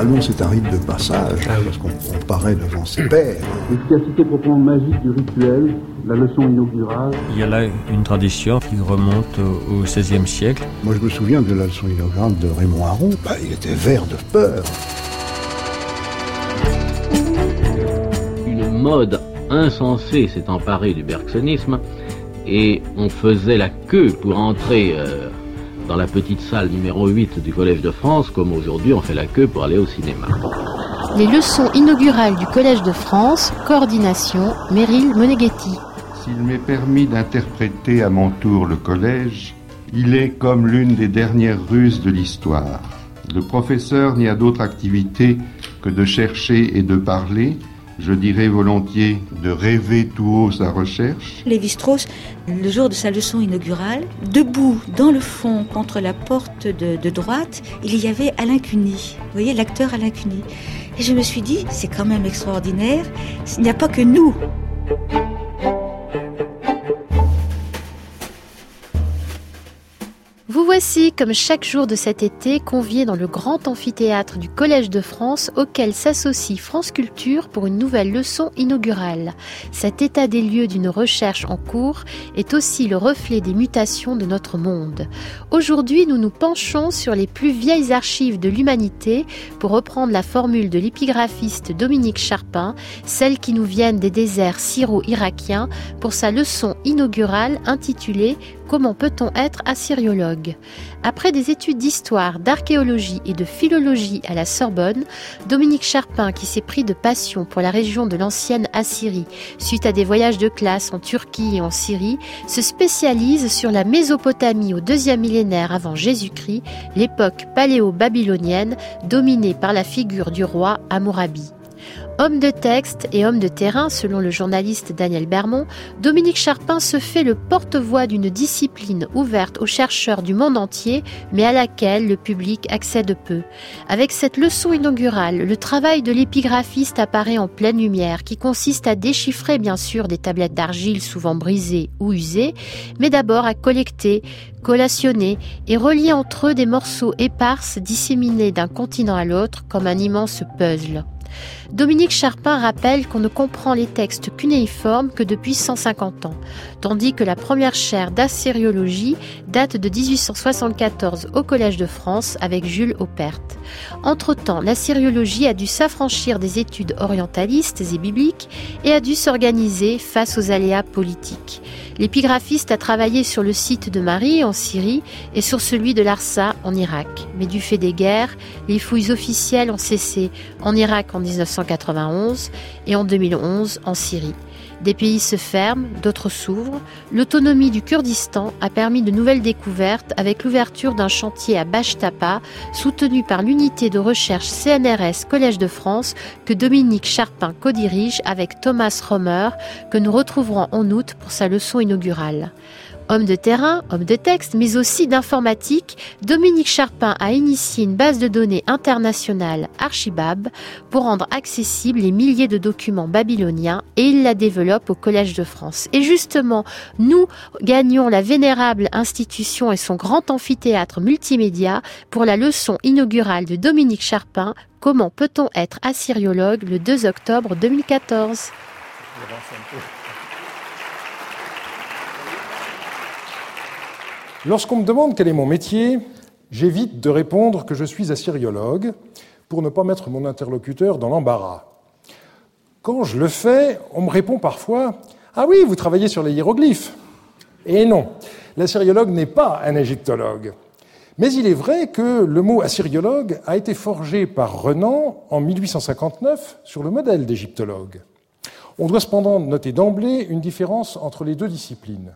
Généralement, c'est un rite de passage, parce qu'on paraît devant ses pairs. L'efficacité proprement magique du rituel, la leçon inaugurale. Il y a là une tradition qui remonte au XVIe siècle. Moi, je me souviens de la leçon inaugurale de Raymond Aron. Il était vert de peur. Une mode insensée s'est emparée du bergsonisme et on faisait la queue pour entrer dans la petite salle numéro 8 du Collège de France, comme aujourd'hui on fait la queue pour aller au cinéma. Les leçons inaugurales du Collège de France, coordination, Meryl Moneghetti. S'il m'est permis d'interpréter à mon tour le collège, il est comme l'une des dernières ruses de l'histoire. Le professeur n'y a d'autre activité que de chercher et de parler, je dirais volontiers de rêver tout haut sa recherche. Lévi-Strauss, le jour de sa leçon inaugurale, debout dans le fond contre la porte de droite, il y avait Alain Cuny. Vous voyez, l'acteur Alain Cuny. Et je me suis dit, c'est quand même extraordinaire, il n'y a pas que nous. Vous voici, comme chaque jour de cet été, conviés dans le grand amphithéâtre du Collège de France auquel s'associe France Culture pour une nouvelle leçon inaugurale. Cet état des lieux d'une recherche en cours est aussi le reflet des mutations de notre monde. Aujourd'hui, nous nous penchons sur les plus vieilles archives de l'humanité pour reprendre la formule de l'épigraphiste Dominique Charpin, celles qui nous viennent des déserts syro-irakiens, pour sa leçon inaugurale intitulée « Comment peut-on être assyriologue ?» Après des études d'histoire, d'archéologie et de philologie à la Sorbonne, Dominique Charpin, qui s'est pris de passion pour la région de l'ancienne Assyrie, suite à des voyages de classe en Turquie et en Syrie, se spécialise sur la Mésopotamie au 2e millénaire avant Jésus-Christ, l'époque paléo-babylonienne dominée par la figure du roi Hammurabi. Homme de texte et homme de terrain, selon le journaliste Daniel Bermond, Dominique Charpin se fait le porte-voix d'une discipline ouverte aux chercheurs du monde entier, mais à laquelle le public accède peu. Avec cette leçon inaugurale, le travail de l'épigraphiste apparaît en pleine lumière, qui consiste à déchiffrer bien sûr des tablettes d'argile souvent brisées ou usées, mais d'abord à collecter, collationner et relier entre eux des morceaux épars disséminés d'un continent à l'autre comme un immense puzzle. Dominique Charpin rappelle qu'on ne comprend les textes cunéiformes que depuis 150 ans, tandis que la première chaire d'assyriologie date de 1874 au Collège de France avec Jules Oppert. Entre-temps, l'assyriologie a dû s'affranchir des études orientalistes et bibliques et a dû s'organiser face aux aléas politiques. L'épigraphiste a travaillé sur le site de Marie en Syrie et sur celui de Larsa en Irak. Mais du fait des guerres, les fouilles officielles ont cessé en Irak en 1991 et en 2011 en Syrie. Des pays se ferment, d'autres s'ouvrent. L'autonomie du Kurdistan a permis de nouvelles découvertes avec l'ouverture d'un chantier à Bashtapa, soutenu par l'unité de recherche CNRS Collège de France que Dominique Charpin co-dirige avec Thomas Romer, que nous retrouverons en août pour sa leçon inaugurale. Homme de terrain, homme de texte, mais aussi d'informatique, Dominique Charpin a initié une base de données internationale Archibab pour rendre accessibles les milliers de documents babyloniens et il la développe au Collège de France. Et justement, nous gagnons la vénérable institution et son grand amphithéâtre multimédia pour la leçon inaugurale de Dominique Charpin, Comment peut-on être assyriologue, le 2 octobre 2014. Lorsqu'on me demande quel est mon métier, j'évite de répondre que je suis assyriologue pour ne pas mettre mon interlocuteur dans l'embarras. Quand je le fais, on me répond parfois « Ah oui, vous travaillez sur les hiéroglyphes !» Et non, l'assyriologue n'est pas un égyptologue. Mais il est vrai que le mot assyriologue a été forgé par Renan en 1859 sur le modèle d'égyptologue. On doit cependant noter d'emblée une différence entre les deux disciplines.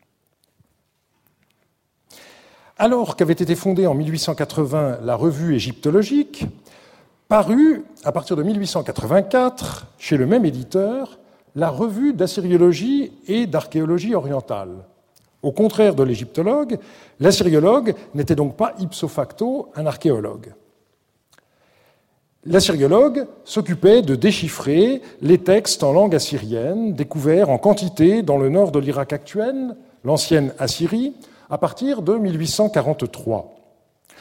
Alors qu'avait été fondée en 1880 la revue égyptologique, parut, à partir de 1884, chez le même éditeur, la revue d'assyriologie et d'archéologie orientale. Au contraire de l'égyptologue, l'assyriologue n'était donc pas ipso facto un archéologue. L'assyriologue s'occupait de déchiffrer les textes en langue assyrienne découverts en quantité dans le nord de l'Irak actuel, l'ancienne Assyrie, à partir de 1843.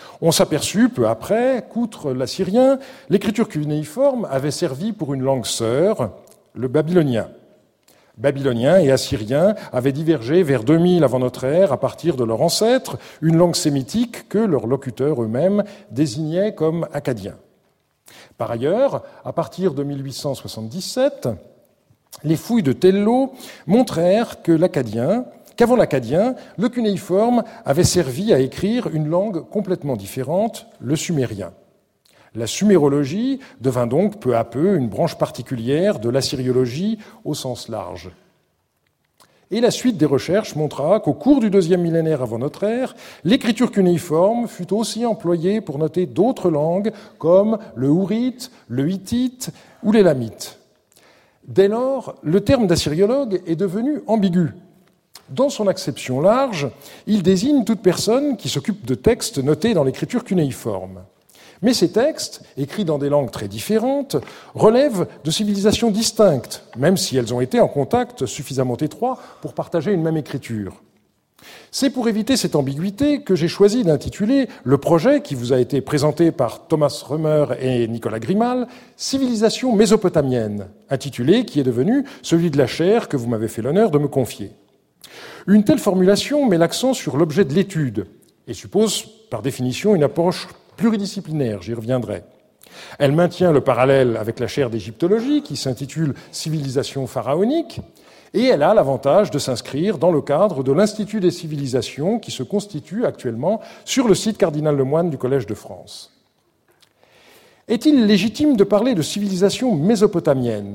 On s'aperçut peu après qu'outre l'assyrien, l'écriture cunéiforme avait servi pour une langue sœur, le babylonien. Babyloniens et assyriens avaient divergé vers 2000 avant notre ère à partir de leur ancêtre, une langue sémitique que leurs locuteurs eux-mêmes désignaient comme akkadien. Par ailleurs, à partir de 1877, les fouilles de Tello montrèrent qu'avant l'akkadien, le cunéiforme avait servi à écrire une langue complètement différente, le sumérien. La sumérologie devint donc peu à peu une branche particulière de l'assyriologie au sens large. Et la suite des recherches montra qu'au cours du 2e millénaire avant notre ère, l'écriture cunéiforme fut aussi employée pour noter d'autres langues comme le hourite, le hittite ou l'élamite. Dès lors, le terme d'assyriologue est devenu ambigu. Dans son acception large, il désigne toute personne qui s'occupe de textes notés dans l'écriture cunéiforme. Mais ces textes, écrits dans des langues très différentes, relèvent de civilisations distinctes, même si elles ont été en contact suffisamment étroit pour partager une même écriture. C'est pour éviter cette ambiguïté que j'ai choisi d'intituler le projet qui vous a été présenté par Thomas Römer et Nicolas Grimal, « Civilisation mésopotamienne », intitulé qui est devenu celui de la chaire que vous m'avez fait l'honneur de me confier. Une telle formulation met l'accent sur l'objet de l'étude et suppose par définition une approche pluridisciplinaire, j'y reviendrai. Elle maintient le parallèle avec la chaire d'égyptologie qui s'intitule « Civilisation pharaonique » et elle a l'avantage de s'inscrire dans le cadre de l'Institut des civilisations qui se constitue actuellement sur le site Cardinal Lemoine du Collège de France. Est-il légitime de parler de civilisation mésopotamienne ?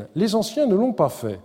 Les anciens ne l'ont pas fait.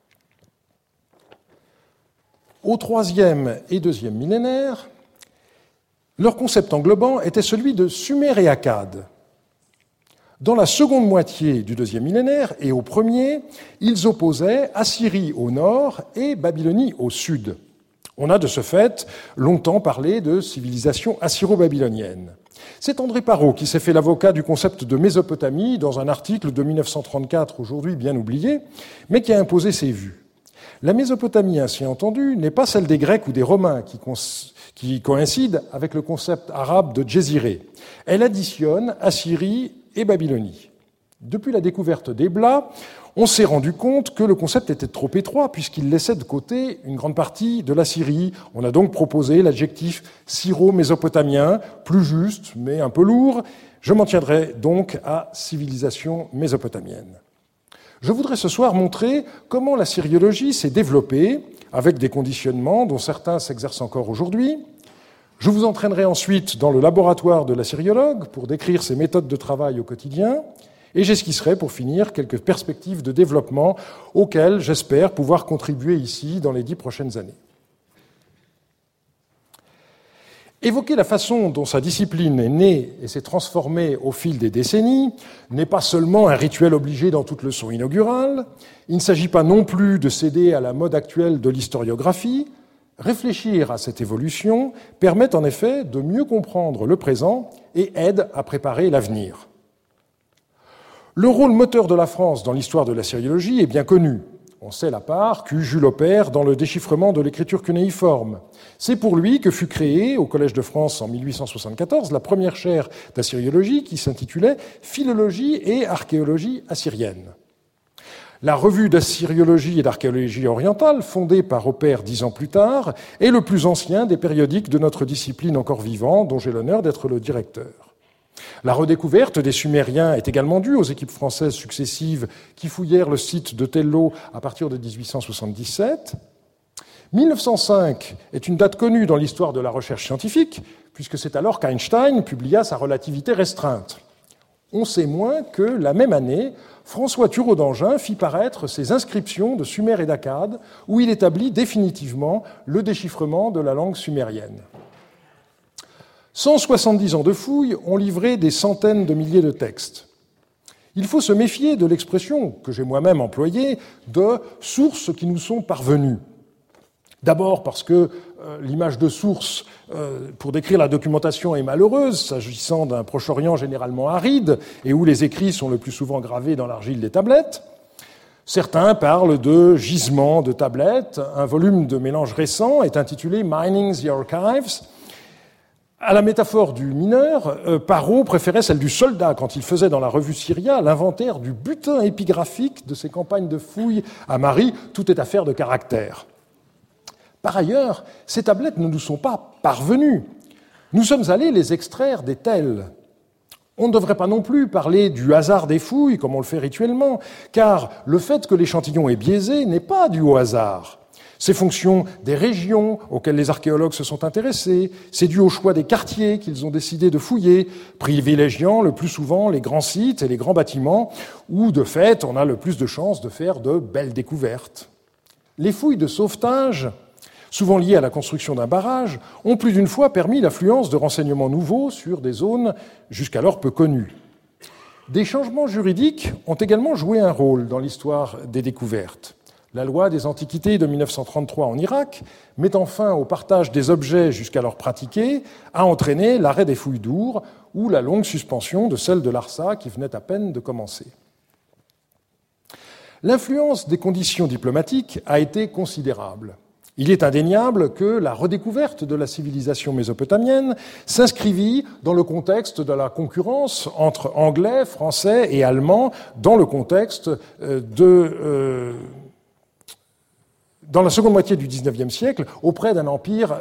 Au 3e et 2e millénaire, leur concept englobant était celui de Sumer et Akkad. Dans la seconde moitié du 2e millénaire et au premier, ils opposaient Assyrie au nord et Babylonie au sud. On a de ce fait longtemps parlé de civilisation assyro-babylonienne. C'est André Parrot qui s'est fait l'avocat du concept de Mésopotamie dans un article de 1934, aujourd'hui bien oublié, mais qui a imposé ses vues. La Mésopotamie, ainsi entendue, n'est pas celle des Grecs ou des Romains qui coïncide avec le concept arabe de Djéziré. Elle additionne Assyrie et Babylonie. Depuis la découverte d'Ebla, on s'est rendu compte que le concept était trop étroit puisqu'il laissait de côté une grande partie de la Syrie. On a donc proposé l'adjectif syro-mésopotamien, plus juste mais un peu lourd. Je m'en tiendrai donc à civilisation mésopotamienne. Je voudrais ce soir montrer comment la syriologie s'est développée avec des conditionnements dont certains s'exercent encore aujourd'hui. Je vous entraînerai ensuite dans le laboratoire de l'assyriologue pour décrire ses méthodes de travail au quotidien et j'esquisserai pour finir quelques perspectives de développement auxquelles j'espère pouvoir contribuer ici dans les 10 prochaines années. Évoquer la façon dont sa discipline est née et s'est transformée au fil des décennies n'est pas seulement un rituel obligé dans toute leçon inaugurale, il ne s'agit pas non plus de céder à la mode actuelle de l'historiographie. Réfléchir à cette évolution permet en effet de mieux comprendre le présent et aide à préparer l'avenir. Le rôle moteur de la France dans l'histoire de la syriologie est bien connu. On sait la part qu'eut Jules Aubert dans le déchiffrement de l'écriture cunéiforme. C'est pour lui que fut créée au Collège de France en 1874 la première chaire d'assyriologie qui s'intitulait « Philologie et archéologie assyrienne ». La revue d'assyriologie et d'archéologie orientale, fondée par Aubert 10 ans plus tard, est le plus ancien des périodiques de notre discipline encore vivant, dont j'ai l'honneur d'être le directeur. La redécouverte des Sumériens est également due aux équipes françaises successives qui fouillèrent le site de Tello à partir de 1877. 1905 est une date connue dans l'histoire de la recherche scientifique, puisque c'est alors qu'Einstein publia sa relativité restreinte. On sait moins que, la même année, François Thureau d'Angin fit paraître ses inscriptions de Sumer et d'Akkad, où il établit définitivement le déchiffrement de la langue sumérienne. 170 ans de fouilles ont livré des centaines de milliers de textes. Il faut se méfier de l'expression que j'ai moi-même employée de « sources qui nous sont parvenues ». D'abord parce que l'image de source pour décrire la documentation est malheureuse, s'agissant d'un Proche-Orient généralement aride et où les écrits sont le plus souvent gravés dans l'argile des tablettes. Certains parlent de gisements de tablettes. Un volume de mélange récent est intitulé « Mining the Archives ». À la métaphore du mineur, Parrot préférait celle du soldat quand il faisait dans la revue Syria l'inventaire du butin épigraphique de ses campagnes de fouilles à Marie. Tout est affaire de caractère. Par ailleurs, ces tablettes ne nous sont pas parvenues. Nous sommes allés les extraire des tels. On ne devrait pas non plus parler du hasard des fouilles, comme on le fait rituellement, car le fait que l'échantillon est biaisé n'est pas dû au hasard. C'est fonction des régions auxquelles les archéologues se sont intéressés, c'est dû au choix des quartiers qu'ils ont décidé de fouiller, privilégiant le plus souvent les grands sites et les grands bâtiments, où, de fait, on a le plus de chances de faire de belles découvertes. Les fouilles de sauvetage, souvent liées à la construction d'un barrage, ont plus d'une fois permis l'affluence de renseignements nouveaux sur des zones jusqu'alors peu connues. Des changements juridiques ont également joué un rôle dans l'histoire des découvertes. La loi des Antiquités de 1933 en Irak, mettant fin au partage des objets jusqu'alors pratiqués, a entraîné l'arrêt des fouilles d'Our ou la longue suspension de celle de Larsa qui venait à peine de commencer. L'influence des conditions diplomatiques a été considérable. Il est indéniable que la redécouverte de la civilisation mésopotamienne s'inscrivit dans le contexte de la concurrence entre Anglais, Français et Allemands, dans le contexte dans la seconde moitié du XIXe siècle, auprès d'un empire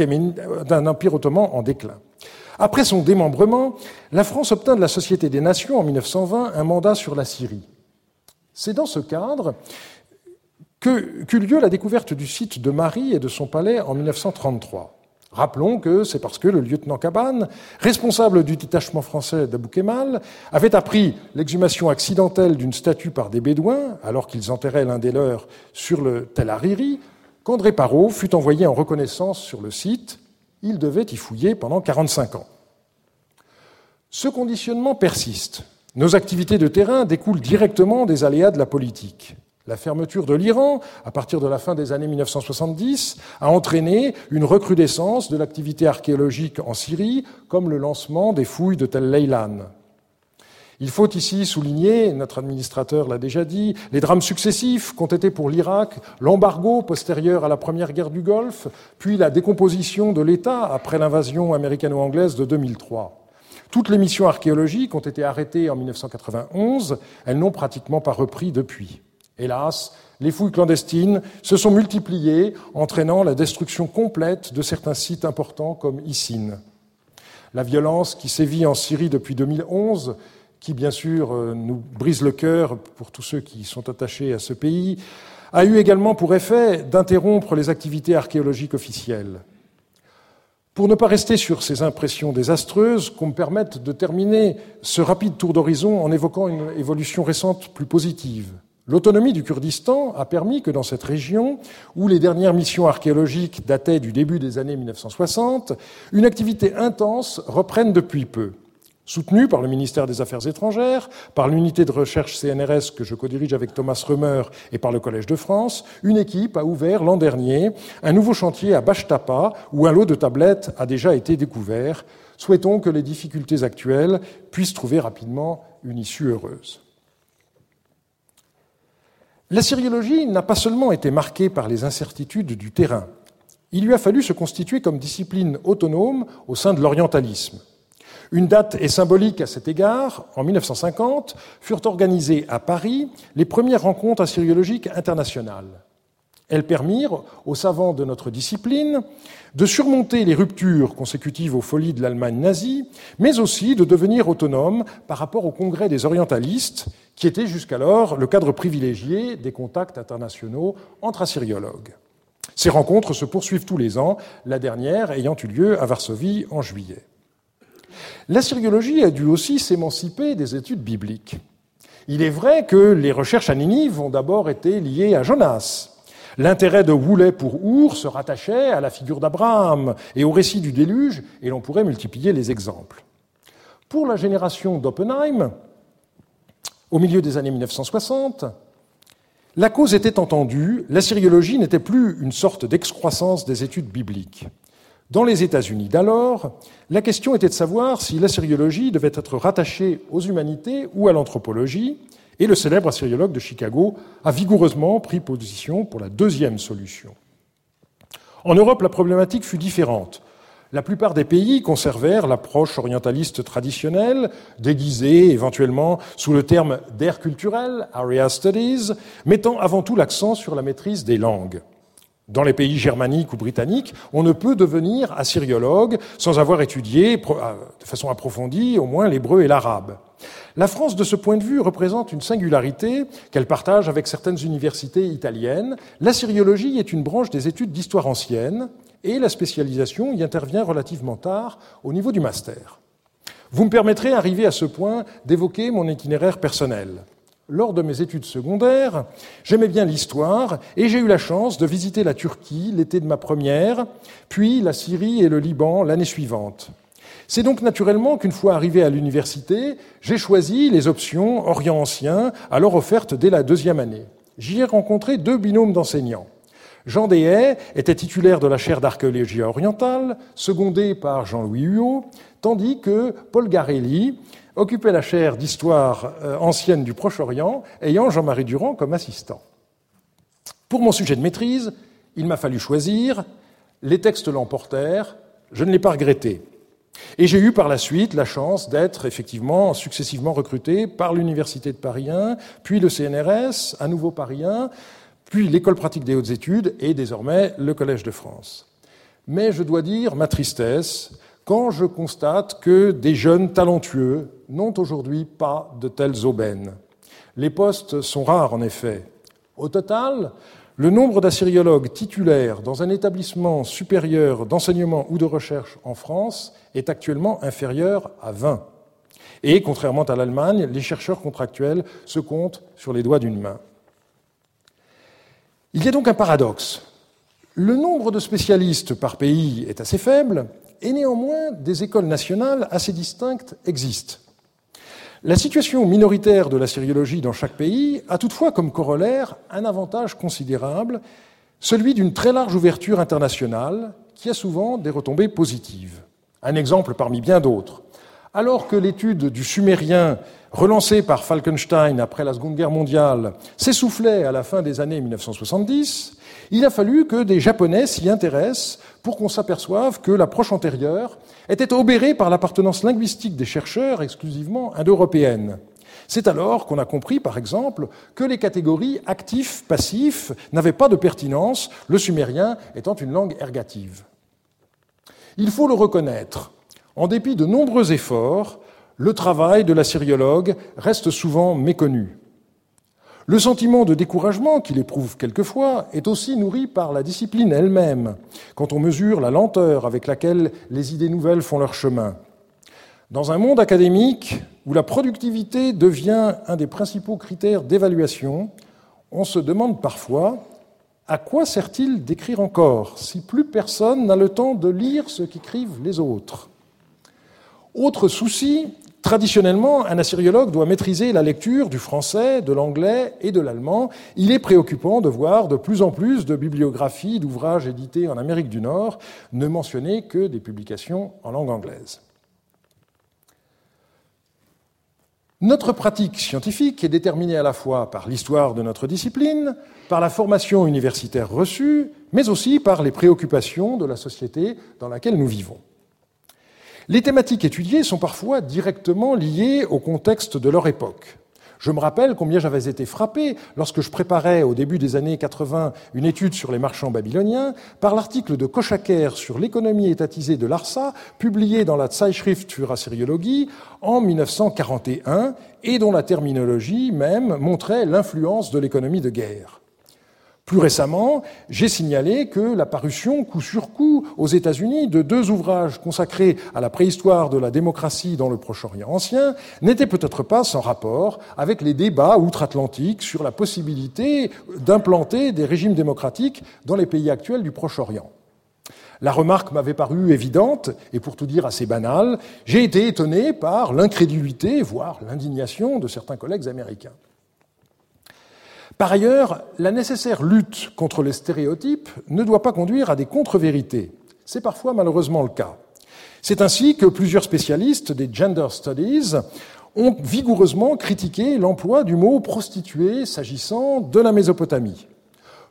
ottoman en déclin. Après son démembrement, la France obtint de la Société des Nations en 1920 un mandat sur la Syrie. C'est dans ce cadre qu'eut lieu la découverte du site de Marie et de son palais en 1933. Rappelons que c'est parce que le lieutenant Cabane, responsable du détachement français d'Abou Kemal, avait appris l'exhumation accidentelle d'une statue par des Bédouins, alors qu'ils enterraient l'un des leurs sur le Tel Hariri, qu'André Parrot fut envoyé en reconnaissance sur le site. Il devait y fouiller pendant 45 ans. Ce conditionnement persiste. Nos activités de terrain découlent directement des aléas de la politique. La fermeture de l'Iran, à partir de la fin des années 1970, a entraîné une recrudescence de l'activité archéologique en Syrie, comme le lancement des fouilles de Tel Leilan. Il faut ici souligner, notre administrateur l'a déjà dit, les drames successifs qu'ont été pour l'Irak l'embargo postérieur à la première guerre du Golfe, puis la décomposition de l'État après l'invasion américano-anglaise de 2003. Toutes les missions archéologiques ont été arrêtées en 1991, elles n'ont pratiquement pas repris depuis. Hélas, les fouilles clandestines se sont multipliées, entraînant la destruction complète de certains sites importants comme Issine. La violence qui sévit en Syrie depuis 2011, qui bien sûr nous brise le cœur pour tous ceux qui sont attachés à ce pays, a eu également pour effet d'interrompre les activités archéologiques officielles. Pour ne pas rester sur ces impressions désastreuses, qu'on me permette de terminer ce rapide tour d'horizon en évoquant une évolution récente plus positive. L'autonomie du Kurdistan a permis que dans cette région, où les dernières missions archéologiques dataient du début des années 1960, une activité intense reprenne depuis peu. Soutenue par le ministère des Affaires étrangères, par l'unité de recherche CNRS que je codirige avec Thomas Römer et par le Collège de France, une équipe a ouvert l'an dernier un nouveau chantier à Bashtapa où un lot de tablettes a déjà été découvert. Souhaitons que les difficultés actuelles puissent trouver rapidement une issue heureuse. La syriologie n'a pas seulement été marquée par les incertitudes du terrain. Il lui a fallu se constituer comme discipline autonome au sein de l'orientalisme. Une date est symbolique à cet égard. En 1950, furent organisées à Paris les premières rencontres assyriologiques internationales. Elles permirent aux savants de notre discipline de surmonter les ruptures consécutives aux folies de l'Allemagne nazie, mais aussi de devenir autonomes par rapport au Congrès des orientalistes, qui était jusqu'alors le cadre privilégié des contacts internationaux entre assyriologues. Ces rencontres se poursuivent tous les ans, la dernière ayant eu lieu à Varsovie en juillet. L'assyriologie a dû aussi s'émanciper des études bibliques. Il est vrai que les recherches à Ninive ont d'abord été liées à Jonas. L'intérêt de Woolley pour Our se rattachait à la figure d'Abraham et au récit du déluge, et l'on pourrait multiplier les exemples. Pour la génération d'Oppenheim, au milieu des années 1960, la cause était entendue, l'assyriologie n'était plus une sorte d'excroissance des études bibliques. Dans les États-Unis d'alors, la question était de savoir si l'assyriologie devait être rattachée aux humanités ou à l'anthropologie, et le célèbre assyriologue de Chicago a vigoureusement pris position pour la deuxième solution. En Europe, la problématique fut différente. La plupart des pays conservèrent l'approche orientaliste traditionnelle, déguisée éventuellement sous le terme d'aire culturelle, Area Studies, mettant avant tout l'accent sur la maîtrise des langues. Dans les pays germaniques ou britanniques, on ne peut devenir assyriologue sans avoir étudié de façon approfondie au moins l'hébreu et l'arabe. La France, de ce point de vue, représente une singularité qu'elle partage avec certaines universités italiennes. L'assyriologie est une branche des études d'histoire ancienne et la spécialisation y intervient relativement tard au niveau du master. Vous me permettrez, arrivé à ce point, d'évoquer mon itinéraire personnel. Lors de mes études secondaires, j'aimais bien l'histoire et j'ai eu la chance de visiter la Turquie l'été de ma première, puis la Syrie et le Liban l'année suivante. C'est donc naturellement qu'une fois arrivé à l'université, j'ai choisi les options Orient ancien, alors offertes dès la deuxième année. J'y ai rencontré 2 binômes d'enseignants. Jean Dehaye était titulaire de la chaire d'archéologie orientale, secondé par Jean-Louis Huot, tandis que Paul Garelli occupait la chaire d'histoire ancienne du Proche-Orient, ayant Jean-Marie Durand comme assistant. Pour mon sujet de maîtrise, il m'a fallu choisir. Les textes l'emportèrent, je ne l'ai pas regretté. Et j'ai eu par la suite la chance d'être effectivement successivement recruté par l'Université de Paris 1, puis le CNRS, à nouveau Paris 1, puis l'École pratique des hautes études et désormais le Collège de France. Mais je dois dire ma tristesse quand je constate que des jeunes talentueux n'ont aujourd'hui pas de telles aubaines. Les postes sont rares en effet. Au total, le nombre d'assyriologues titulaires dans un établissement supérieur d'enseignement ou de recherche en France est actuellement inférieur à 20. Et, contrairement à l'Allemagne, les chercheurs contractuels se comptent sur les doigts d'une main. Il y a donc un paradoxe. Le nombre de spécialistes par pays est assez faible, et néanmoins des écoles nationales assez distinctes existent. La situation minoritaire de l'assyriologie dans chaque pays a toutefois comme corollaire un avantage considérable, celui d'une très large ouverture internationale qui a souvent des retombées positives. Un exemple parmi bien d'autres. Alors que l'étude du sumérien, relancée par Falkenstein après la Seconde Guerre mondiale, s'essoufflait à la fin des années 1970, il a fallu que des Japonais s'y intéressent pour qu'on s'aperçoive que l'approche antérieure était obérée par l'appartenance linguistique des chercheurs exclusivement indo-européenne. C'est alors qu'on a compris, par exemple, que les catégories actif-passif n'avaient pas de pertinence, le sumérien étant une langue ergative. Il faut le reconnaître, en dépit de nombreux efforts, le travail de l'assyriologue reste souvent méconnu. Le sentiment de découragement qu'il éprouve quelquefois est aussi nourri par la discipline elle-même, quand on mesure la lenteur avec laquelle les idées nouvelles font leur chemin. Dans un monde académique où la productivité devient un des principaux critères d'évaluation, on se demande parfois à quoi sert-il d'écrire encore si plus personne n'a le temps de lire ce qu'écrivent les autres. Autre souci, traditionnellement, un assyriologue doit maîtriser la lecture du français, de l'anglais et de l'allemand. Il est préoccupant de voir de plus en plus de bibliographies, d'ouvrages édités en Amérique du Nord, ne mentionner que des publications en langue anglaise. Notre pratique scientifique est déterminée à la fois par l'histoire de notre discipline, par la formation universitaire reçue, mais aussi par les préoccupations de la société dans laquelle nous vivons. Les thématiques étudiées sont parfois directement liées au contexte de leur époque. Je me rappelle combien j'avais été frappé lorsque je préparais au début des années 80 une étude sur les marchands babyloniens par l'article de Kochaker sur l'économie étatisée de Larsa, publié dans la Zeitschrift für Assyriologie en 1941 et dont la terminologie même montrait l'influence de l'économie de guerre. Plus récemment, j'ai signalé que la parution coup sur coup aux États-Unis de 2 ouvrages consacrés à la préhistoire de la démocratie dans le Proche-Orient ancien n'était peut-être pas sans rapport avec les débats outre-Atlantique sur la possibilité d'implanter des régimes démocratiques dans les pays actuels du Proche-Orient. La remarque m'avait paru évidente et pour tout dire assez banale. J'ai été étonné par l'incrédulité, voire l'indignation de certains collègues américains. Par ailleurs, la nécessaire lutte contre les stéréotypes ne doit pas conduire à des contre-vérités. C'est parfois malheureusement le cas. C'est ainsi que plusieurs spécialistes des gender studies ont vigoureusement critiqué l'emploi du mot prostituée s'agissant de la Mésopotamie.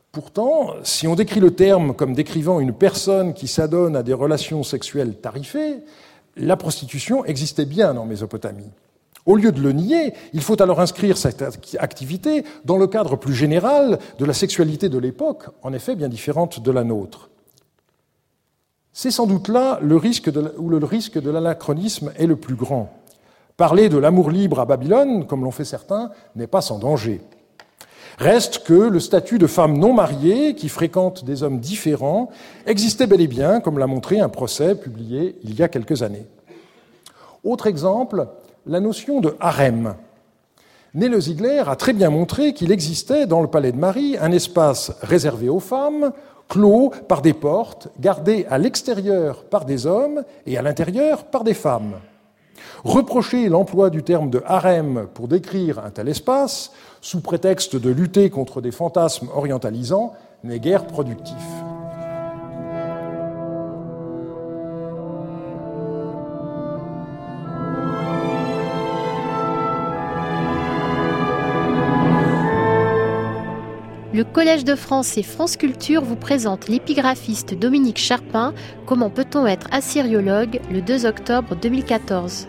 Pourtant, si on décrit le terme comme décrivant une personne qui s'adonne à des relations sexuelles tarifées, la prostitution existait bien en Mésopotamie. Au lieu de le nier, il faut alors inscrire cette activité dans le cadre plus général de la sexualité de l'époque, en effet bien différente de la nôtre. C'est sans doute là où le risque de l'anachronisme est le plus grand. Parler de l'amour libre à Babylone, comme l'ont fait certains, n'est pas sans danger. Reste que le statut de femme non mariée, qui fréquente des hommes différents, existait bel et bien, comme l'a montré un procès publié il y a quelques années. Autre exemple, la notion de harem. Nele Ziegler a très bien montré qu'il existait dans le palais de Marie un espace réservé aux femmes, clos par des portes, gardé à l'extérieur par des hommes et à l'intérieur par des femmes. Reprocher l'emploi du terme de harem pour décrire un tel espace, sous prétexte de lutter contre des fantasmes orientalisants, n'est guère productif. Le Collège de France et France Culture vous présente l'épigraphiste Dominique Charpin, Comment peut-on être assyriologue, le 2 octobre 2014.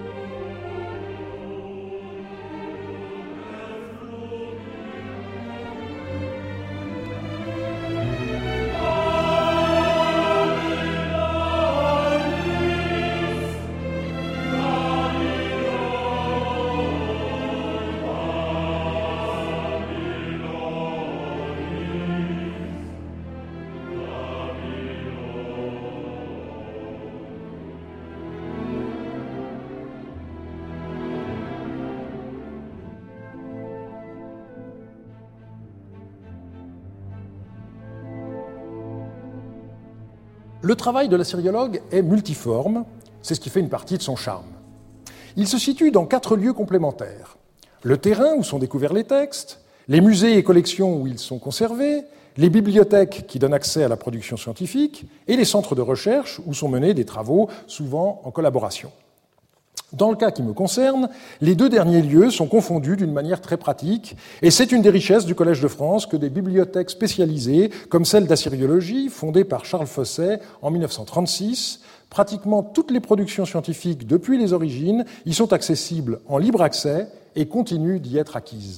Le travail de l'assyriologue est multiforme, c'est ce qui fait une partie de son charme. Il se situe dans 4 lieux complémentaires. Le terrain où sont découverts les textes, les musées et collections où ils sont conservés, les bibliothèques qui donnent accès à la production scientifique et les centres de recherche où sont menés des travaux, souvent en collaboration. Dans le cas qui me concerne, les 2 derniers lieux sont confondus d'une manière très pratique, et c'est une des richesses du Collège de France que des bibliothèques spécialisées, comme celle d'assyriologie, fondée par Charles Fosset en 1936, pratiquement toutes les productions scientifiques depuis les origines y sont accessibles en libre accès et continuent d'y être acquises.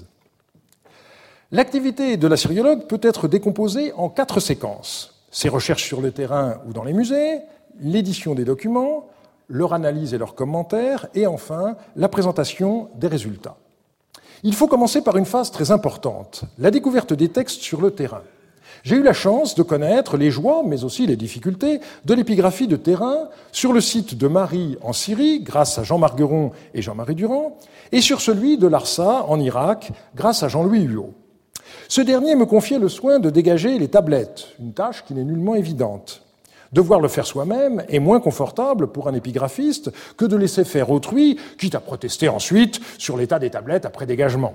L'activité de l'assyriologue peut être décomposée en 4 séquences. Ses recherches sur le terrain ou dans les musées, l'édition des documents, leur analyse et leurs commentaires, et enfin la présentation des résultats. Il faut commencer par une phase très importante, la découverte des textes sur le terrain. J'ai eu la chance de connaître les joies, mais aussi les difficultés, de l'épigraphie de terrain sur le site de Marie en Syrie, grâce à Jean Margueron et Jean-Marie Durand, et sur celui de Larsa en Irak, grâce à Jean-Louis Huot. Ce dernier me confiait le soin de dégager les tablettes, une tâche qui n'est nullement évidente. Devoir le faire soi-même est moins confortable pour un épigraphiste que de laisser faire autrui, quitte à protester ensuite sur l'état des tablettes après dégagement.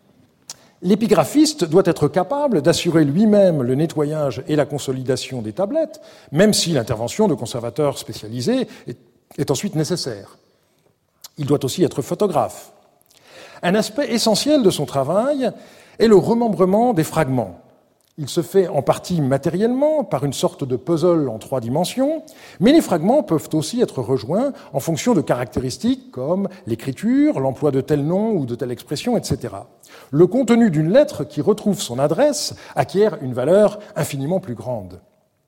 L'épigraphiste doit être capable d'assurer lui-même le nettoyage et la consolidation des tablettes, même si l'intervention de conservateurs spécialisés est ensuite nécessaire. Il doit aussi être photographe. Un aspect essentiel de son travail est le remembrement des fragments. Il se fait en partie matériellement, par une sorte de puzzle en 3 dimensions, mais les fragments peuvent aussi être rejoints en fonction de caractéristiques comme l'écriture, l'emploi de tel nom ou de telle expression, etc. Le contenu d'une lettre qui retrouve son adresse acquiert une valeur infiniment plus grande.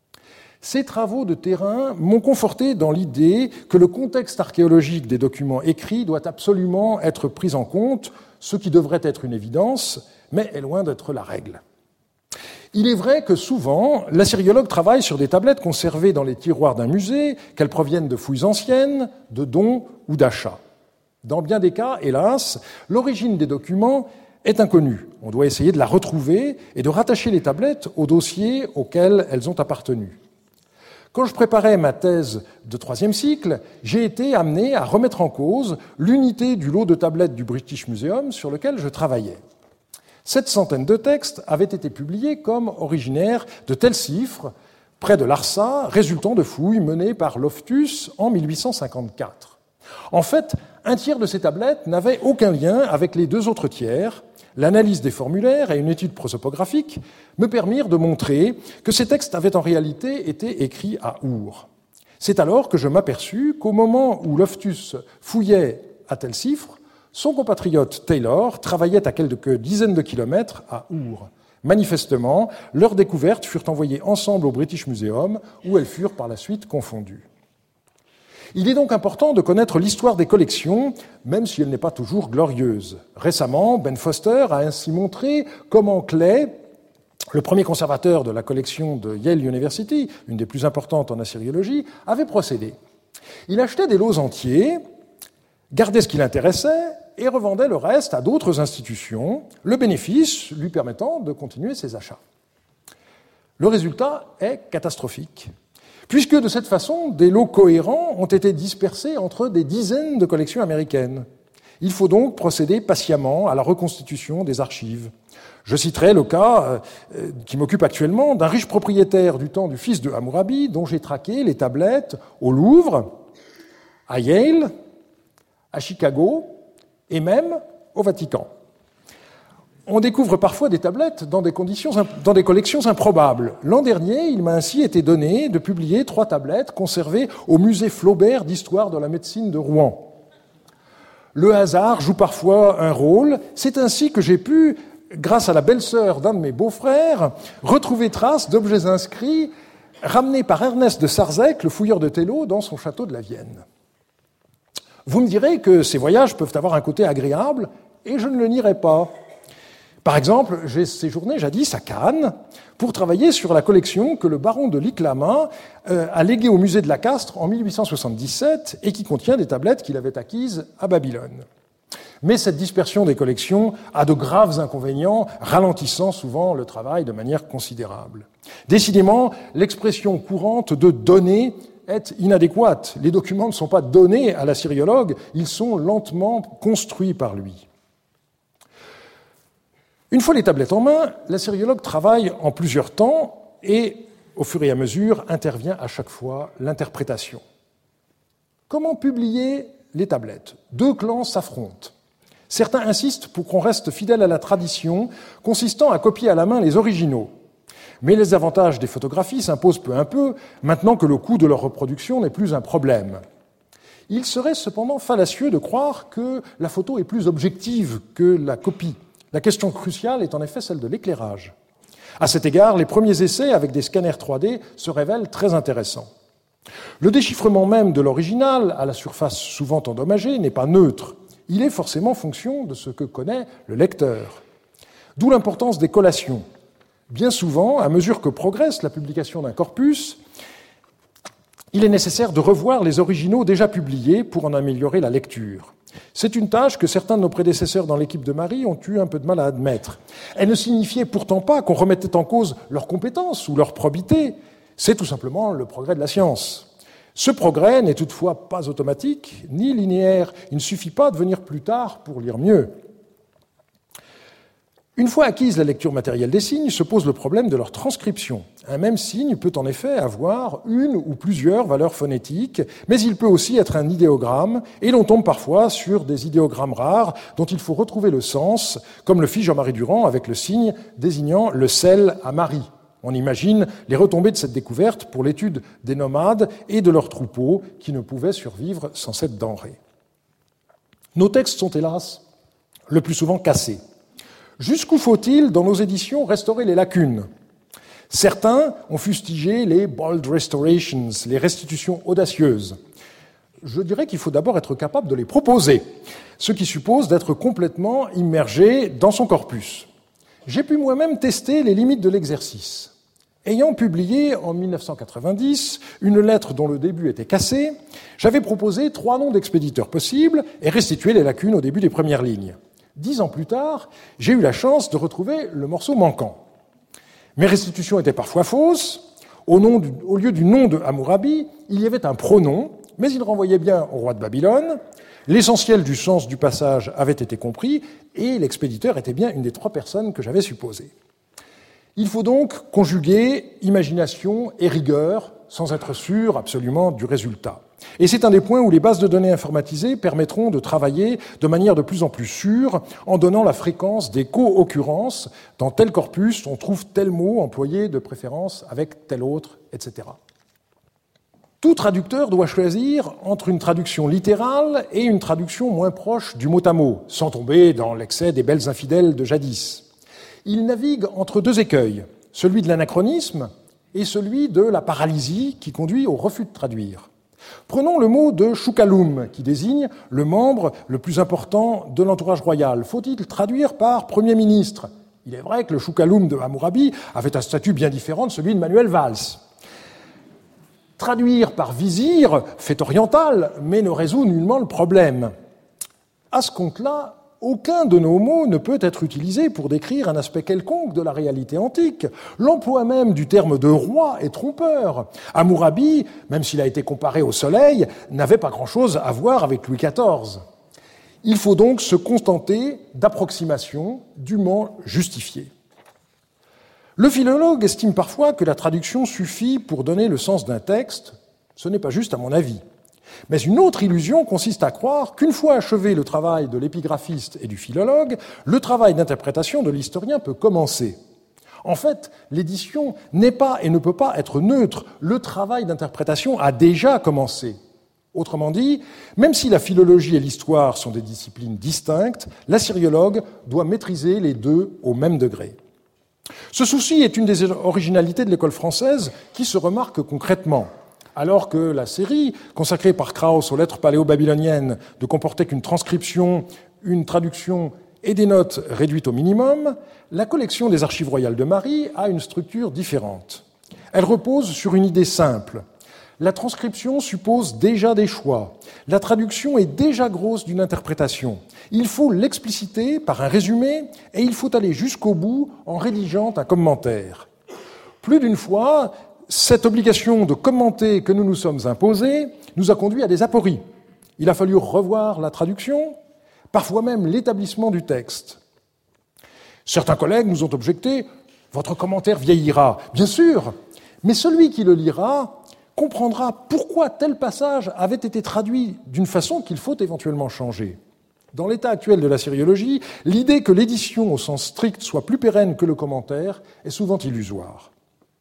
Ces travaux de terrain m'ont conforté dans l'idée que le contexte archéologique des documents écrits doit absolument être pris en compte, ce qui devrait être une évidence, mais est loin d'être la règle. Il est vrai que souvent, l'assyriologue travaille sur des tablettes conservées dans les tiroirs d'un musée, qu'elles proviennent de fouilles anciennes, de dons ou d'achats. Dans bien des cas, hélas, l'origine des documents est inconnue. On doit essayer de la retrouver et de rattacher les tablettes aux dossiers auxquels elles ont appartenu. Quand je préparais ma thèse de 3e cycle, j'ai été amené à remettre en cause l'unité du lot de tablettes du British Museum sur lequel je travaillais. 700 de textes avaient été publiés comme originaires de tels Cifres, près de Larsa, résultant de fouilles menées par Loftus en 1854. En fait, un tiers de ces tablettes n'avait aucun lien avec les 2 autres tiers, L'analyse des formulaires et une étude prosopographique me permirent de montrer que ces textes avaient en réalité été écrits à Our. C'est alors que je m'aperçus qu'au moment où Loftus fouillait à Telsifre, son compatriote Taylor travaillait à quelques dizaines de kilomètres à Our. Manifestement, leurs découvertes furent envoyées ensemble au British Museum, où elles furent par la suite confondues. Il est donc important de connaître l'histoire des collections, même si elle n'est pas toujours glorieuse. Récemment, Ben Foster a ainsi montré comment Clay, le premier conservateur de la collection de Yale University, une des plus importantes en assyriologie, avait procédé. Il achetait des lots entiers, gardait ce qui l'intéressait et revendait le reste à d'autres institutions, le bénéfice lui permettant de continuer ses achats. Le résultat est catastrophique, puisque de cette façon, des lots cohérents ont été dispersés entre des dizaines de collections américaines. Il faut donc procéder patiemment à la reconstitution des archives. Je citerai le cas qui m'occupe actuellement d'un riche propriétaire du temps du fils de Hammurabi, dont j'ai traqué les tablettes au Louvre, à Yale, à Chicago et même au Vatican. On découvre parfois des tablettes dans des collections improbables. L'an dernier, il m'a ainsi été donné de publier 3 tablettes conservées au musée Flaubert d'histoire de la médecine de Rouen. Le hasard joue parfois un rôle. C'est ainsi que j'ai pu, grâce à la belle-sœur d'un de mes beaux-frères, retrouver trace d'objets inscrits ramenés par Ernest de Sarzec, le fouilleur de Tello, dans son château de la Vienne. Vous me direz que ces voyages peuvent avoir un côté agréable, et je ne le nierai pas. Par exemple, j'ai séjourné jadis à Cannes pour travailler sur la collection que le baron de Liclama a léguée au musée de la Castre en 1877 et qui contient des tablettes qu'il avait acquises à Babylone. Mais cette dispersion des collections a de graves inconvénients, ralentissant souvent le travail de manière considérable. Décidément, l'expression courante de « donner » est inadéquate. Les documents ne sont pas donnés à l'assyriologue, ils sont lentement construits par lui. Une fois les tablettes en main, l'assyriologue travaille en plusieurs temps et, au fur et à mesure, intervient à chaque fois l'interprétation. Comment publier les tablettes ? 2 clans s'affrontent. Certains insistent pour qu'on reste fidèle à la tradition, consistant à copier à la main les originaux. Mais les avantages des photographies s'imposent peu à peu, maintenant que le coût de leur reproduction n'est plus un problème. Il serait cependant fallacieux de croire que la photo est plus objective que la copie. La question cruciale est en effet celle de l'éclairage. À cet égard, les premiers essais avec des scanners 3D se révèlent très intéressants. Le déchiffrement même de l'original, à la surface souvent endommagée, n'est pas neutre. Il est forcément fonction de ce que connaît le lecteur. D'où l'importance des collations. Bien souvent, à mesure que progresse la publication d'un corpus, il est nécessaire de revoir les originaux déjà publiés pour en améliorer la lecture. C'est une tâche que certains de nos prédécesseurs dans l'équipe de Marie ont eu un peu de mal à admettre. Elle ne signifiait pourtant pas qu'on remettait en cause leurs compétences ou leur probité. C'est tout simplement le progrès de la science. Ce progrès n'est toutefois pas automatique, ni linéaire. Il ne suffit pas de venir plus tard pour lire mieux. Une fois acquise la lecture matérielle des signes, se pose le problème de leur transcription. Un même signe peut en effet avoir une ou plusieurs valeurs phonétiques, mais il peut aussi être un idéogramme, et l'on tombe parfois sur des idéogrammes rares dont il faut retrouver le sens, comme le fit Jean-Marie Durand avec le signe désignant le sel à Marie. On imagine les retombées de cette découverte pour l'étude des nomades et de leurs troupeaux qui ne pouvaient survivre sans cette denrée. Nos textes sont hélas le plus souvent cassés. Jusqu'où faut-il, dans nos éditions, restaurer les lacunes ? Certains ont fustigé les « bold restorations », les restitutions audacieuses. Je dirais qu'il faut d'abord être capable de les proposer, ce qui suppose d'être complètement immergé dans son corpus. J'ai pu moi-même tester les limites de l'exercice. Ayant publié en 1990 une lettre dont le début était cassé, j'avais proposé 3 noms d'expéditeurs possibles et restitué les lacunes au début des premières lignes. 10 ans plus tard, j'ai eu la chance de retrouver le morceau manquant. Mes restitutions étaient parfois fausses. Au lieu du nom de Hammurabi, il y avait un pronom, mais il renvoyait bien au roi de Babylone. L'essentiel du sens du passage avait été compris, et l'expéditeur était bien une des 3 personnes que j'avais supposées. Il faut donc conjuguer imagination et rigueur sans être sûr absolument du résultat. Et c'est un des points où les bases de données informatisées permettront de travailler de manière de plus en plus sûre en donnant la fréquence des co-occurrences. Dans tel corpus, on trouve tel mot employé de préférence avec tel autre, etc. Tout traducteur doit choisir entre une traduction littérale et une traduction moins proche du mot à mot, sans tomber dans l'excès des belles infidèles de jadis. Il navigue entre deux écueils, celui de l'anachronisme et celui de la paralysie qui conduit au refus de traduire. Prenons le mot de Choucaloum, qui désigne le membre le plus important de l'entourage royal. Faut-il traduire par Premier ministre ? Il est vrai que le Choucaloum de Hammurabi avait un statut bien différent de celui de Manuel Valls. Traduire par vizir, fait oriental, mais ne résout nullement le problème. À ce compte-là, aucun de nos mots ne peut être utilisé pour décrire un aspect quelconque de la réalité antique. L'emploi même du terme de roi est trompeur. Hammurabi, même s'il a été comparé au soleil, n'avait pas grand-chose à voir avec Louis XIV. Il faut donc se contenter d'approximations dûment justifiées. Le philologue estime parfois que la traduction suffit pour donner le sens d'un texte. Ce n'est pas juste à mon avis. Mais une autre illusion consiste à croire qu'une fois achevé le travail de l'épigraphiste et du philologue, le travail d'interprétation de l'historien peut commencer. En fait, l'édition n'est pas et ne peut pas être neutre. Le travail d'interprétation a déjà commencé. Autrement dit, même si la philologie et l'histoire sont des disciplines distinctes, l'assyriologue doit maîtriser les deux au même degré. Ce souci est une des originalités de l'école française qui se remarque concrètement. Alors que la série, consacrée par Krauss aux lettres paléo-babyloniennes, ne comportait qu'une transcription, une traduction et des notes réduites au minimum, la collection des Archives royales de Marie a une structure différente. Elle repose sur une idée simple. La transcription suppose déjà des choix. La traduction est déjà grosse d'une interprétation. Il faut l'expliciter par un résumé et il faut aller jusqu'au bout en rédigeant un commentaire. Plus d'une fois, cette obligation de commenter que nous nous sommes imposés nous a conduit à des apories. Il a fallu revoir la traduction, parfois même l'établissement du texte. Certains collègues nous ont objecté « Votre commentaire vieillira ». Bien sûr, mais celui qui le lira comprendra pourquoi tel passage avait été traduit d'une façon qu'il faut éventuellement changer. Dans l'état actuel de la syriologie, l'idée que l'édition au sens strict soit plus pérenne que le commentaire est souvent illusoire.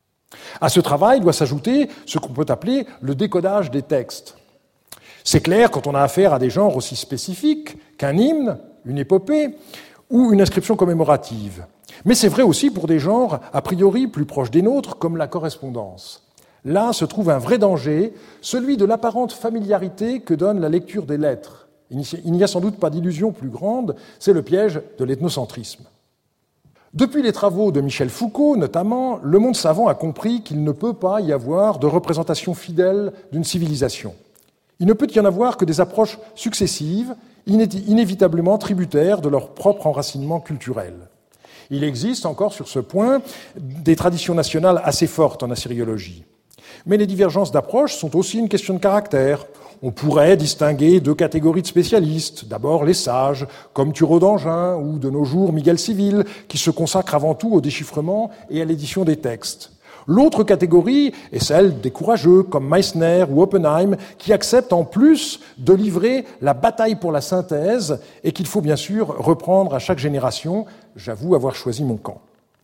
À ce travail doit s'ajouter ce qu'on peut appeler le décodage des textes. C'est clair quand on a affaire à des genres aussi spécifiques qu'un hymne, une épopée ou une inscription commémorative. Mais c'est vrai aussi pour des genres a priori plus proches des nôtres comme la correspondance. Là se trouve un vrai danger, celui de l'apparente familiarité que donne la lecture des lettres. Il n'y a sans doute pas d'illusion plus grande, c'est le piège de l'ethnocentrisme. Depuis les travaux de Michel Foucault, notamment, le monde savant a compris qu'il ne peut pas y avoir de représentation fidèle d'une civilisation. Il ne peut y en avoir que des approches successives, inévitablement tributaires de leur propre enracinement culturel. Il existe encore sur ce point des traditions nationales assez fortes en assyriologie. Mais les divergences d'approche sont aussi une question de caractère. On pourrait distinguer deux catégories de spécialistes. D'abord les sages, comme Thureau d'Angin ou de nos jours Miguel Civil, qui se consacrent avant tout au déchiffrement et à l'édition des textes. L'autre catégorie est celle des courageux, comme Meissner ou Oppenheim, qui acceptent en plus de livrer la bataille pour la synthèse et qu'il faut bien sûr reprendre à chaque génération. J'avoue avoir choisi mon camp.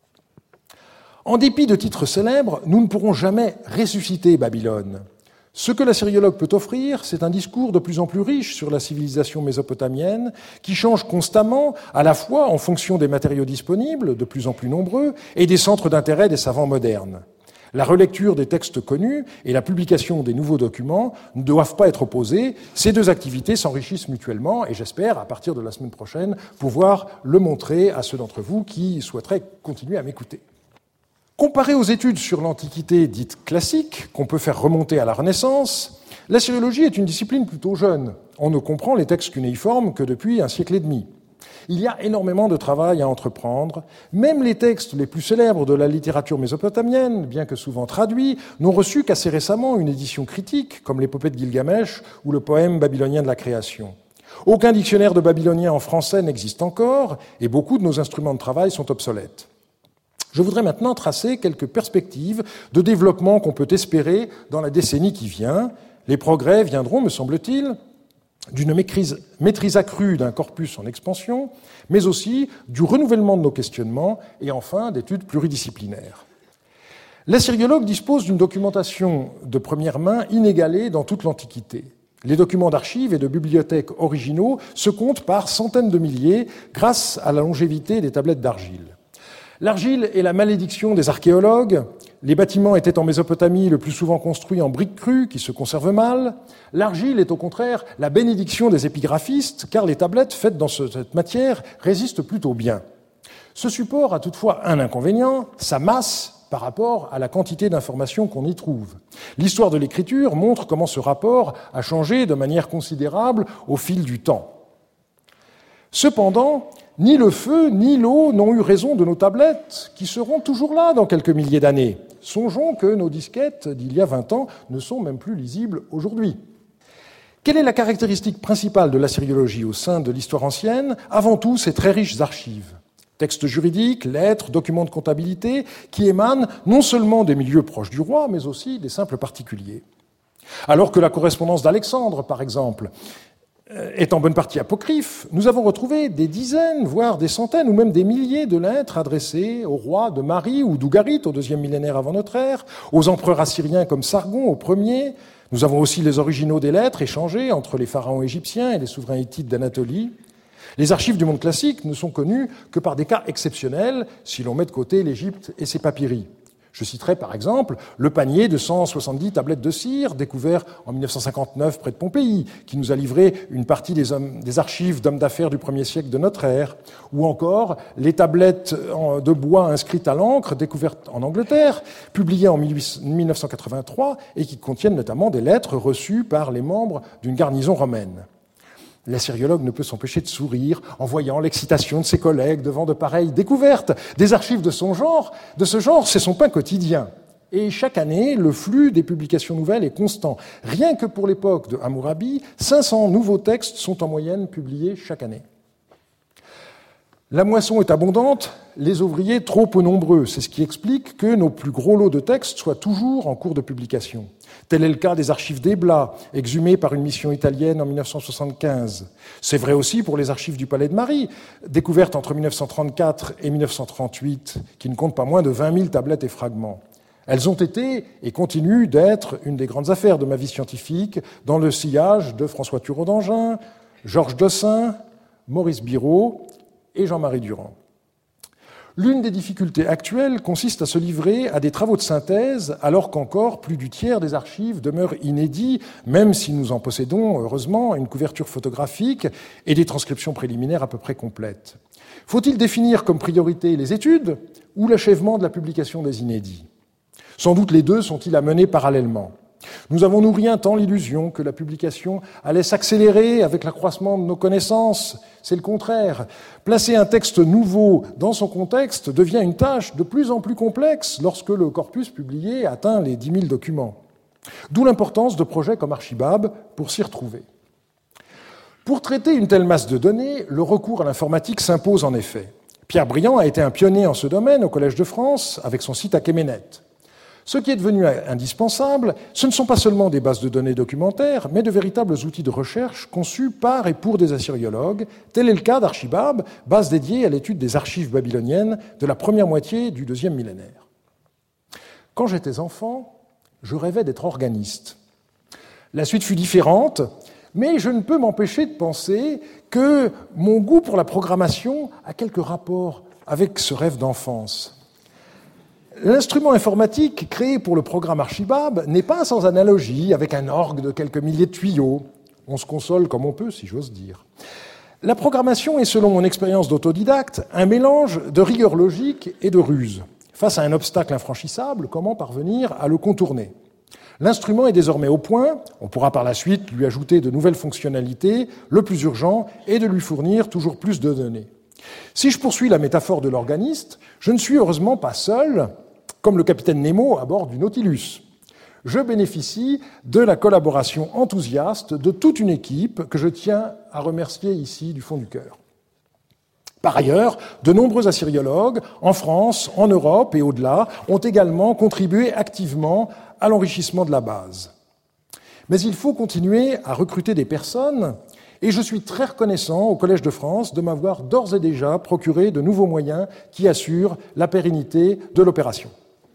En dépit de titres célèbres, nous ne pourrons jamais ressusciter Babylone. Ce que l'assyriologue peut offrir, c'est un discours de plus en plus riche sur la civilisation mésopotamienne, qui change constamment, à la fois en fonction des matériaux disponibles, de plus en plus nombreux, et des centres d'intérêt des savants modernes. La relecture des textes connus et la publication des nouveaux documents ne doivent pas être opposées. Ces deux activités s'enrichissent mutuellement, et j'espère, à partir de la semaine prochaine, pouvoir le montrer à ceux d'entre vous qui souhaiteraient continuer à m'écouter. Comparé aux études sur l'Antiquité dite classique, qu'on peut faire remonter à la Renaissance, l'assyriologie est une discipline plutôt jeune. On ne comprend les textes cunéiformes que depuis un siècle et demi. Il y a énormément de travail à entreprendre. Même les textes les plus célèbres de la littérature mésopotamienne, bien que souvent traduits, n'ont reçu qu'assez récemment une édition critique, comme l'épopée de Gilgamesh ou le poème babylonien de la création. Aucun dictionnaire de babylonien en français n'existe encore, et beaucoup de nos instruments de travail sont obsolètes. Je voudrais maintenant tracer quelques perspectives de développement qu'on peut espérer dans la décennie qui vient. Les progrès viendront, me semble-t-il, d'une maîtrise accrue d'un corpus en expansion, mais aussi du renouvellement de nos questionnements et enfin d'études pluridisciplinaires. L'assyriologue dispose d'une documentation de première main inégalée dans toute l'Antiquité. Les documents d'archives et de bibliothèques originaux se comptent par centaines de milliers grâce à la longévité des tablettes d'argile. L'argile est la malédiction des archéologues. Les bâtiments étaient en Mésopotamie le plus souvent construits en briques crues qui se conservent mal. L'argile est au contraire la bénédiction des épigraphistes, car les tablettes faites dans cette matière résistent plutôt bien. Ce support a toutefois un inconvénient, sa masse par rapport à la quantité d'informations qu'on y trouve. L'histoire de l'écriture montre comment ce rapport a changé de manière considérable au fil du temps. Cependant, ni le feu ni l'eau n'ont eu raison de nos tablettes, qui seront toujours là dans quelques milliers d'années. Songeons que nos disquettes d'il y a 20 ans ne sont même plus lisibles aujourd'hui. Quelle est la caractéristique principale de l'assyriologie au sein de l'histoire ancienne ? Avant tout, ses très riches archives. Textes juridiques, lettres, documents de comptabilité, qui émanent non seulement des milieux proches du roi, mais aussi des simples particuliers. Alors que la correspondance d'Alexandre, par exemple, est en bonne partie apocryphe, nous avons retrouvé des dizaines, voire des centaines, ou même des milliers de lettres adressées aux rois de Mari ou d'Ougarit au 2e millénaire avant notre ère, aux empereurs assyriens comme Sargon au 1er. Nous avons aussi les originaux des lettres échangées entre les pharaons égyptiens et les souverains hittites d'Anatolie. Les archives du monde classique ne sont connues que par des cas exceptionnels, si l'on met de côté l'Égypte et ses papyri. Je citerai par exemple le panier de 170 tablettes de cire découvert en 1959 près de Pompéi, qui nous a livré une partie des archives d'hommes d'affaires du 1er siècle de notre ère, ou encore les tablettes de bois inscrites à l'encre découvertes en Angleterre, publiées en 1983 et qui contiennent notamment des lettres reçues par les membres d'une garnison romaine. L'assyriologue ne peut s'empêcher de sourire en voyant l'excitation de ses collègues devant de pareilles découvertes. Des archives de ce genre, c'est son pain quotidien. Et chaque année, le flux des publications nouvelles est constant. Rien que pour l'époque de Hammurabi, 500 nouveaux textes sont en moyenne publiés chaque année. La moisson est abondante, les ouvriers trop peu nombreux. C'est ce qui explique que nos plus gros lots de textes soient toujours en cours de publication. Tel est le cas des archives d'Ebla, exhumées par une mission italienne en 1975. C'est vrai aussi pour les archives du Palais de Mari, découvertes entre 1934 et 1938, qui ne comptent pas moins de 20 000 tablettes et fragments. Elles ont été et continuent d'être une des grandes affaires de ma vie scientifique, dans le sillage de François Thureau d'Angin, Georges Dossin, Maurice Biraud et Jean-Marie Durand. L'une des difficultés actuelles consiste à se livrer à des travaux de synthèse alors qu'encore plus du tiers des archives demeurent inédits, même si nous en possédons, heureusement, une couverture photographique et des transcriptions préliminaires à peu près complètes. Faut-il définir comme priorité les études ou l'achèvement de la publication des inédits ? Sans doute les deux sont-ils à mener parallèlement. Nous avons nourri un temps l'illusion que la publication allait s'accélérer avec l'accroissement de nos connaissances. C'est le contraire. Placer un texte nouveau dans son contexte devient une tâche de plus en plus complexe lorsque le corpus publié atteint les 10 000 documents. D'où l'importance de projets comme Archibab pour s'y retrouver. Pour traiter une telle masse de données, le recours à l'informatique s'impose en effet. Pierre Briand a été un pionnier en ce domaine au Collège de France avec son site Akéménet. Ce qui est devenu indispensable, ce ne sont pas seulement des bases de données documentaires, mais de véritables outils de recherche conçus par et pour des assyriologues. Tel est le cas d'Archibab, base dédiée à l'étude des archives babyloniennes de la première moitié du 2e millénaire. Quand j'étais enfant, je rêvais d'être organiste. La suite fut différente, mais je ne peux m'empêcher de penser que mon goût pour la programmation a quelques rapports avec ce rêve d'enfance. L'instrument informatique créé pour le programme Archibab n'est pas sans analogie avec un orgue de quelques milliers de tuyaux. On se console comme on peut, si j'ose dire. La programmation est, selon mon expérience d'autodidacte, un mélange de rigueur logique et de ruse. Face à un obstacle infranchissable, comment parvenir à le contourner ? L'instrument est désormais au point, on pourra par la suite lui ajouter de nouvelles fonctionnalités, le plus urgent est de lui fournir toujours plus de données. Si je poursuis la métaphore de l'organiste, je ne suis heureusement pas seul, comme le capitaine Nemo à bord du Nautilus. Je bénéficie de la collaboration enthousiaste de toute une équipe que je tiens à remercier ici du fond du cœur. Par ailleurs, de nombreux assyriologues, en France, en Europe et au-delà, ont également contribué activement à l'enrichissement de la base. Mais il faut continuer à recruter des personnes, et je suis très reconnaissant au Collège de France de m'avoir d'ores et déjà procuré de nouveaux moyens qui assurent la pérennité de l'opération.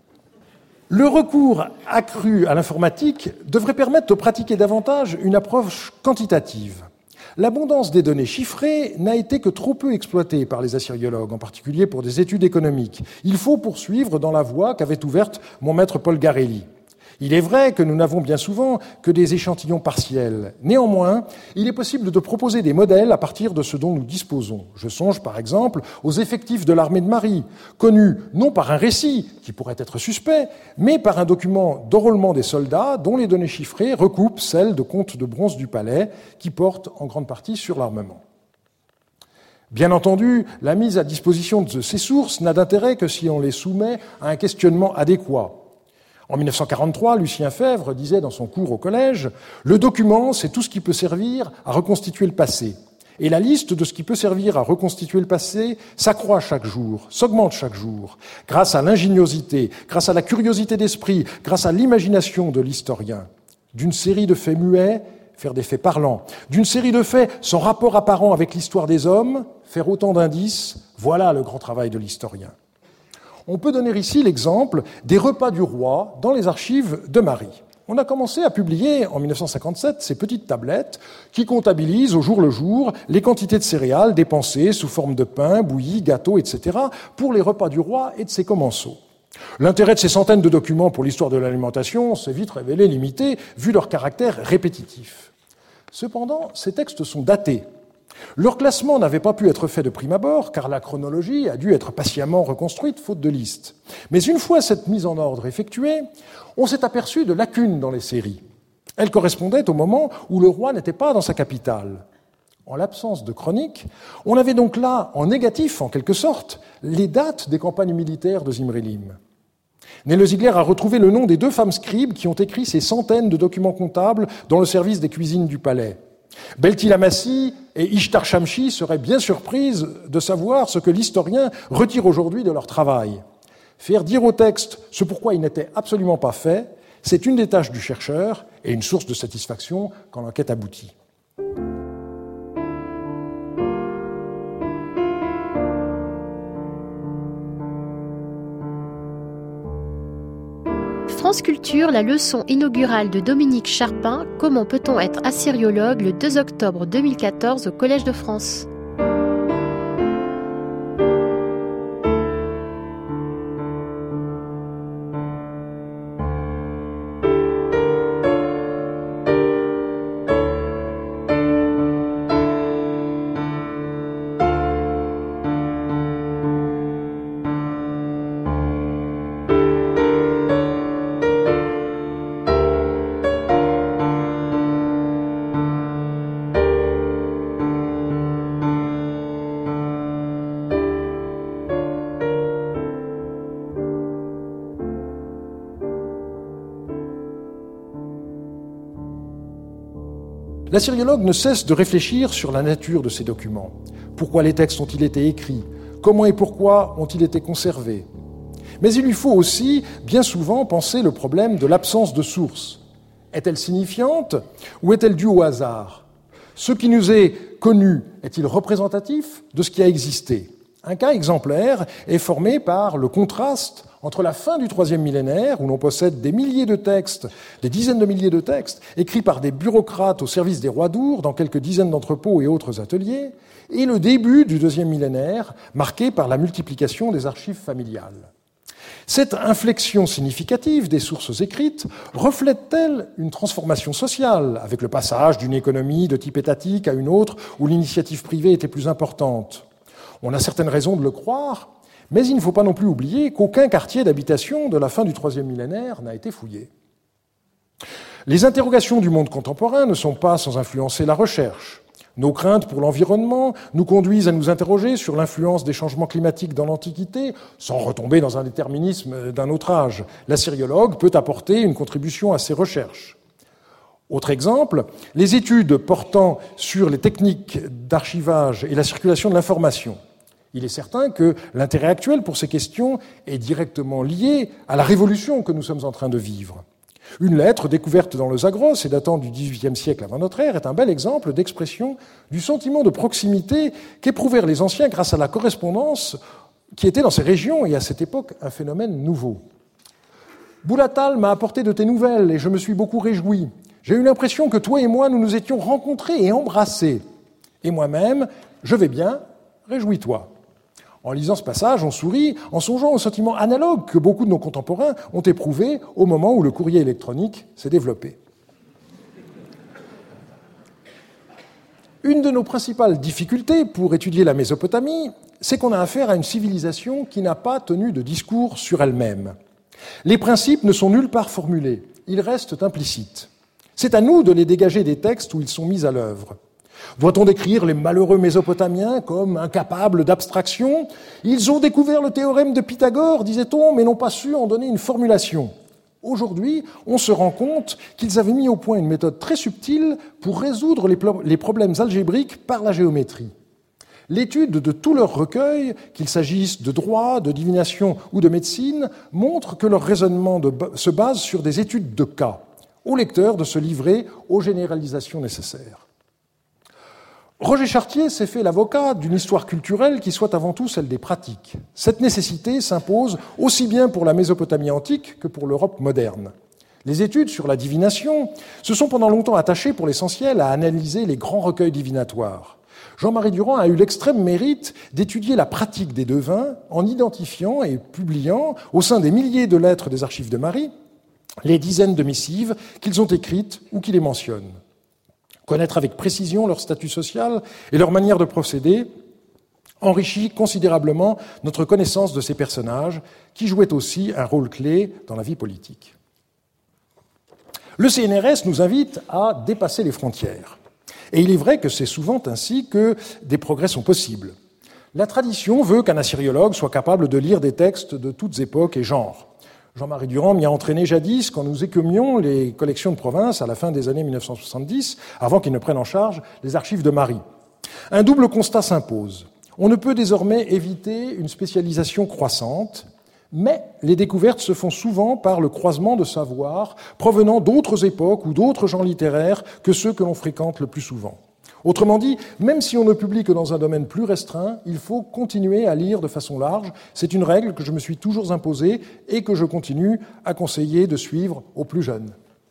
Le recours accru à l'informatique devrait permettre de pratiquer davantage une approche quantitative. L'abondance des données chiffrées n'a été que trop peu exploitée par les assyriologues, en particulier pour des études économiques. Il faut poursuivre dans la voie qu'avait ouverte mon maître Paul Garelli. Il est vrai que nous n'avons bien souvent que des échantillons partiels. Néanmoins, il est possible de proposer des modèles à partir de ce dont nous disposons. Je songe par exemple aux effectifs de l'armée de Marie, connus non par un récit, qui pourrait être suspect, mais par un document d'enrôlement des soldats dont les données chiffrées recoupent celles de comptes de bronze du palais, qui portent en grande partie sur l'armement. Bien entendu, la mise à disposition de ces sources n'a d'intérêt que si on les soumet à un questionnement adéquat. En 1943, Lucien Febvre disait dans son cours au collège « Le document, c'est tout ce qui peut servir à reconstituer le passé. Et la liste de ce qui peut servir à reconstituer le passé s'accroît chaque jour, s'augmente chaque jour, grâce à l'ingéniosité, grâce à la curiosité d'esprit, grâce à l'imagination de l'historien. D'une série de faits muets, faire des faits parlants. D'une série de faits sans rapport apparent avec l'histoire des hommes, faire autant d'indices, voilà le grand travail de l'historien. » On peut donner ici l'exemple des repas du roi dans les archives de Marie. On a commencé à publier en 1957 ces petites tablettes qui comptabilisent au jour le jour les quantités de céréales dépensées sous forme de pain, bouillie, gâteaux, etc. pour les repas du roi et de ses commensaux. L'intérêt de ces centaines de documents pour l'histoire de l'alimentation s'est vite révélé limité vu leur caractère répétitif. Cependant, ces textes sont datés. Leur classement n'avait pas pu être fait de prime abord, car la chronologie a dû être patiemment reconstruite, faute de liste. Mais une fois cette mise en ordre effectuée, on s'est aperçu de lacunes dans les séries. Elles correspondaient au moment où le roi n'était pas dans sa capitale. En l'absence de chronique, on avait donc là, en négatif en quelque sorte, les dates des campagnes militaires de Zimrilim. Neile-Ziegler a retrouvé le nom des 2 femmes scribes qui ont écrit ces centaines de documents comptables dans le service des cuisines du palais. Belti-Lamassi et Ishtar Shamshi seraient bien surprises de savoir ce que l'historien retire aujourd'hui de leur travail. Faire dire au texte ce pourquoi il n'était absolument pas fait, c'est une des tâches du chercheur et une source de satisfaction quand l'enquête aboutit. France Culture, la leçon inaugurale de Dominique Charpin, Comment peut-on être assyriologue, le 2 octobre 2014 au Collège de France. L'assyriologue ne cesse de réfléchir sur la nature de ces documents. Pourquoi les textes ont-ils été écrits ? Comment et pourquoi ont-ils été conservés ? Mais il lui faut aussi, bien souvent, penser le problème de l'absence de source. Est-elle signifiante ou est-elle due au hasard ? Ce qui nous est connu est-il représentatif de ce qui a existé ? Un cas exemplaire est formé par le contraste entre la fin du IIIe millénaire, où l'on possède des milliers de textes, des dizaines de milliers de textes, écrits par des bureaucrates au service des rois d'Our, dans quelques dizaines d'entrepôts et autres ateliers, et le début du IIe millénaire, marqué par la multiplication des archives familiales. Cette inflexion significative des sources écrites reflète-t-elle une transformation sociale, avec le passage d'une économie de type étatique à une autre où l'initiative privée était plus importante ? On a certaines raisons de le croire, mais il ne faut pas non plus oublier qu'aucun quartier d'habitation de la fin du IIIe millénaire n'a été fouillé. Les interrogations du monde contemporain ne sont pas sans influencer la recherche. Nos craintes pour l'environnement nous conduisent à nous interroger sur l'influence des changements climatiques dans l'Antiquité, sans retomber dans un déterminisme d'un autre âge. L'assyriologue peut apporter une contribution à ces recherches. Autre exemple, les études portant sur les techniques d'archivage et la circulation de l'information. Il est certain que l'intérêt actuel pour ces questions est directement lié à la révolution que nous sommes en train de vivre. Une lettre découverte dans le Zagros et datant du XVIIIe siècle avant notre ère est un bel exemple d'expression du sentiment de proximité qu'éprouvèrent les anciens grâce à la correspondance qui était dans ces régions et à cette époque un phénomène nouveau. « Boulatal m'a apporté de tes nouvelles et je me suis beaucoup réjoui. J'ai eu l'impression que toi et moi, nous nous étions rencontrés et embrassés. Et moi-même, je vais bien, réjouis-toi. » En lisant ce passage, on sourit en songeant au sentiment analogue que beaucoup de nos contemporains ont éprouvé au moment où le courrier électronique s'est développé. Une de nos principales difficultés pour étudier la Mésopotamie, c'est qu'on a affaire à une civilisation qui n'a pas tenu de discours sur elle-même. Les principes ne sont nulle part formulés, ils restent implicites. C'est à nous de les dégager des textes où ils sont mis à l'œuvre. Doit-on décrire les malheureux Mésopotamiens comme incapables d'abstraction ? Ils ont découvert le théorème de Pythagore, disait-on, mais n'ont pas su en donner une formulation. Aujourd'hui, on se rend compte qu'ils avaient mis au point une méthode très subtile pour résoudre les problèmes algébriques par la géométrie. L'étude de tous leurs recueils, qu'il s'agisse de droit, de divination ou de médecine, montre que leur raisonnement se base sur des études de cas, au lecteur de se livrer aux généralisations nécessaires. Roger Chartier s'est fait l'avocat d'une histoire culturelle qui soit avant tout celle des pratiques. Cette nécessité s'impose aussi bien pour la Mésopotamie antique que pour l'Europe moderne. Les études sur la divination se sont pendant longtemps attachées pour l'essentiel à analyser les grands recueils divinatoires. Jean-Marie Durand a eu l'extrême mérite d'étudier la pratique des devins en identifiant et publiant, au sein des milliers de lettres des archives de Marie, les dizaines de missives qu'ils ont écrites ou qui les mentionnent. Connaître avec précision leur statut social et leur manière de procéder enrichit considérablement notre connaissance de ces personnages qui jouaient aussi un rôle clé dans la vie politique. Le CNRS nous invite à dépasser les frontières. Et il est vrai que c'est souvent ainsi que des progrès sont possibles. La tradition veut qu'un assyriologue soit capable de lire des textes de toutes époques et genres. Jean-Marie Durand m'y a entraîné jadis quand nous écumions les collections de province à la fin des années 1970, avant qu'ils ne prennent en charge les archives de Marie. Un double constat s'impose. On ne peut désormais éviter une spécialisation croissante, mais les découvertes se font souvent par le croisement de savoirs provenant d'autres époques ou d'autres genres littéraires que ceux que l'on fréquente le plus souvent. Autrement dit, même si on ne publie que dans un domaine plus restreint, il faut continuer à lire de façon large. C'est une règle que je me suis toujours imposée et que je continue à conseiller de suivre aux plus jeunes.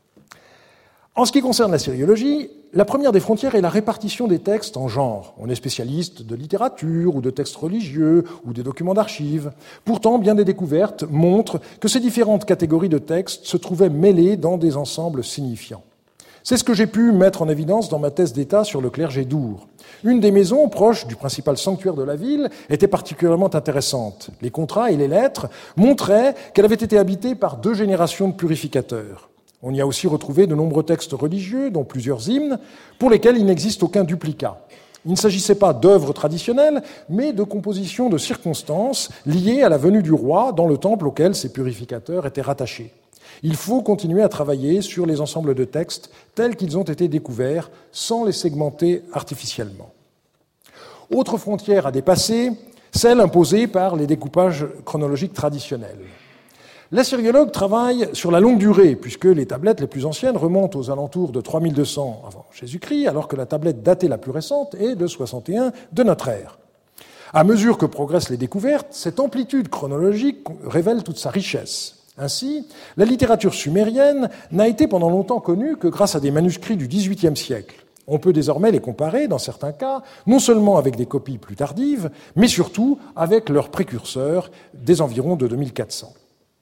En ce qui concerne la syriologie, la première des frontières est la répartition des textes en genres. On est spécialiste de littérature ou de textes religieux ou des documents d'archives. Pourtant, bien des découvertes montrent que ces différentes catégories de textes se trouvaient mêlées dans des ensembles signifiants. C'est ce que j'ai pu mettre en évidence dans ma thèse d'État sur le clergé d'Our. Une des maisons proches du principal sanctuaire de la ville était particulièrement intéressante. Les contrats et les lettres montraient qu'elle avait été habitée par 2 générations de purificateurs. On y a aussi retrouvé de nombreux textes religieux, dont plusieurs hymnes, pour lesquels il n'existe aucun duplicat. Il ne s'agissait pas d'œuvres traditionnelles, mais de compositions de circonstances liées à la venue du roi dans le temple auquel ces purificateurs étaient rattachés. Il faut continuer à travailler sur les ensembles de textes tels qu'ils ont été découverts sans les segmenter artificiellement. Autre frontière à dépasser, celle imposée par les découpages chronologiques traditionnels. L'assyriologue travaille sur la longue durée, puisque les tablettes les plus anciennes remontent aux alentours de 3200 avant Jésus-Christ, alors que la tablette datée la plus récente est de 61 de notre ère. À mesure que progressent les découvertes, cette amplitude chronologique révèle toute sa richesse. Ainsi, la littérature sumérienne n'a été pendant longtemps connue que grâce à des manuscrits du XVIIIe siècle. On peut désormais les comparer, dans certains cas, non seulement avec des copies plus tardives, mais surtout avec leurs précurseurs des environs de 2400.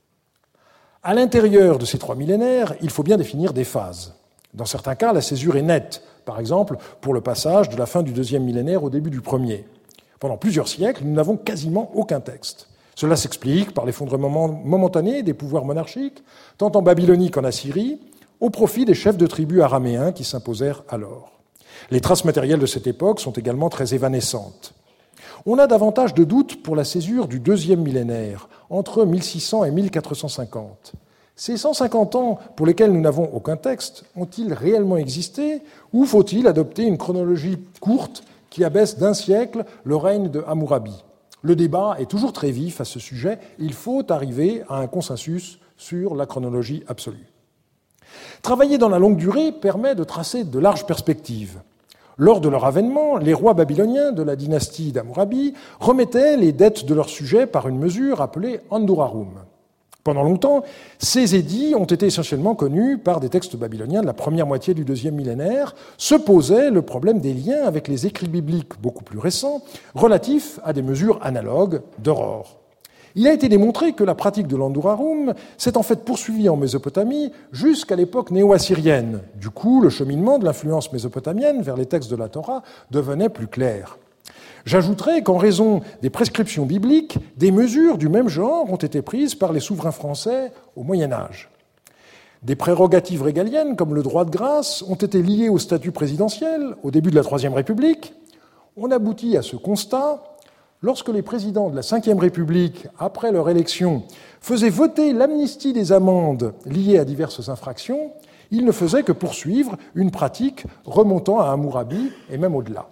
À l'intérieur de ces 3 millénaires, il faut bien définir des phases. Dans certains cas, la césure est nette, par exemple pour le passage de la fin du 2e millénaire au début du 1er. Pendant plusieurs siècles, nous n'avons quasiment aucun texte. Cela s'explique par l'effondrement momentané des pouvoirs monarchiques, tant en Babylonie qu'en Assyrie, au profit des chefs de tribus araméens qui s'imposèrent alors. Les traces matérielles de cette époque sont également très évanescentes. On a davantage de doutes pour la césure du 2e millénaire, entre 1600 et 1450. Ces 150 ans pour lesquels nous n'avons aucun texte, ont-ils réellement existé, ou faut-il adopter une chronologie courte qui abaisse d'1 siècle le règne de Hammurabi ? Le débat est toujours très vif à ce sujet. Il faut arriver à un consensus sur la chronologie absolue. Travailler dans la longue durée permet de tracer de larges perspectives. Lors de leur avènement, les rois babyloniens de la dynastie d'Hammurabi remettaient les dettes de leurs sujets par une mesure appelée Andurarum. Pendant longtemps, ces édits ont été essentiellement connus par des textes babyloniens de la première moitié du deuxième millénaire. Se posait le problème des liens avec les écrits bibliques beaucoup plus récents, relatifs à des mesures analogues d'aurore. Il a été démontré que la pratique de l'Andurarum s'est en fait poursuivie en Mésopotamie jusqu'à l'époque néo-assyrienne. Du coup, le cheminement de l'influence mésopotamienne vers les textes de la Torah devenait plus clair. J'ajouterai qu'en raison des prescriptions bibliques, des mesures du même genre ont été prises par les souverains français au Moyen Âge. Des prérogatives régaliennes, comme le droit de grâce, ont été liées au statut présidentiel au début de la Troisième République. On aboutit à ce constat lorsque les présidents de la Ve République, après leur élection, faisaient voter l'amnistie des amendes liées à diverses infractions, ils ne faisaient que poursuivre une pratique remontant à Hammurabi et même au-delà.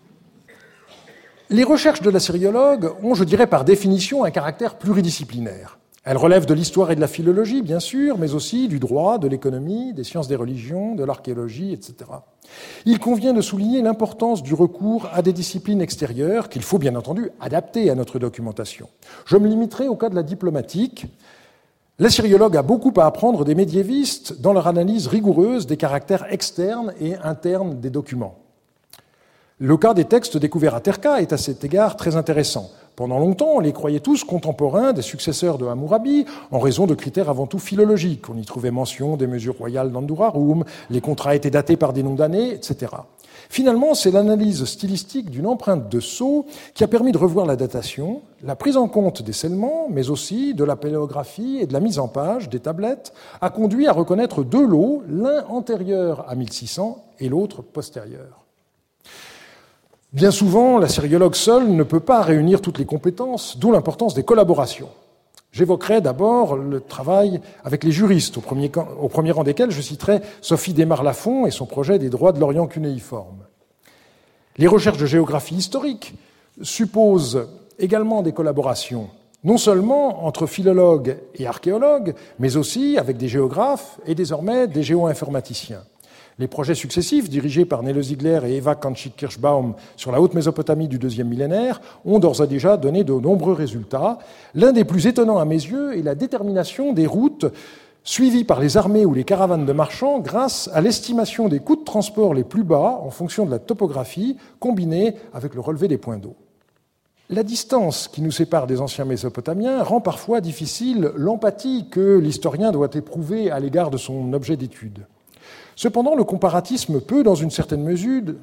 Les recherches de l'assyriologue ont, je dirais par définition, un caractère pluridisciplinaire. Elles relèvent de l'histoire et de la philologie, bien sûr, mais aussi du droit, de l'économie, des sciences des religions, de l'archéologie, etc. Il convient de souligner l'importance du recours à des disciplines extérieures qu'il faut bien entendu adapter à notre documentation. Je me limiterai au cas de la diplomatique. L'assyriologue a beaucoup à apprendre des médiévistes dans leur analyse rigoureuse des caractères externes et internes des documents. Le cas des textes découverts à Terka est à cet égard très intéressant. Pendant longtemps, on les croyait tous contemporains des successeurs de Hammurabi en raison de critères avant tout philologiques. On y trouvait mention des mesures royales d'Andurarum, les contrats étaient datés par des noms d'années, etc. Finalement, c'est l'analyse stylistique d'une empreinte de sceau qui a permis de revoir la datation, la prise en compte des scellements, mais aussi de la paléographie et de la mise en page des tablettes, a conduit à reconnaître deux lots, l'un antérieur à 1600 et l'autre postérieur. Bien souvent, l'assyriologue seul ne peut pas réunir toutes les compétences, d'où l'importance des collaborations. J'évoquerai d'abord le travail avec les juristes, au premier rang desquels je citerai Sophie Desmar-Lafont et son projet des droits de l'Orient cunéiforme. Les recherches de géographie historique supposent également des collaborations, non seulement entre philologues et archéologues, mais aussi avec des géographes et désormais des géo-informaticiens. Les projets successifs, dirigés par Nele Ziegler et Eva Kanchik-Kirschbaum sur la Haute-Mésopotamie du deuxième millénaire, ont d'ores et déjà donné de nombreux résultats. L'un des plus étonnants à mes yeux est la détermination des routes suivies par les armées ou les caravanes de marchands grâce à l'estimation des coûts de transport les plus bas en fonction de la topographie, combinée avec le relevé des points d'eau. La distance qui nous sépare des anciens Mésopotamiens rend parfois difficile l'empathie que l'historien doit éprouver à l'égard de son objet d'étude. Cependant, le comparatisme peut, dans une certaine mesure,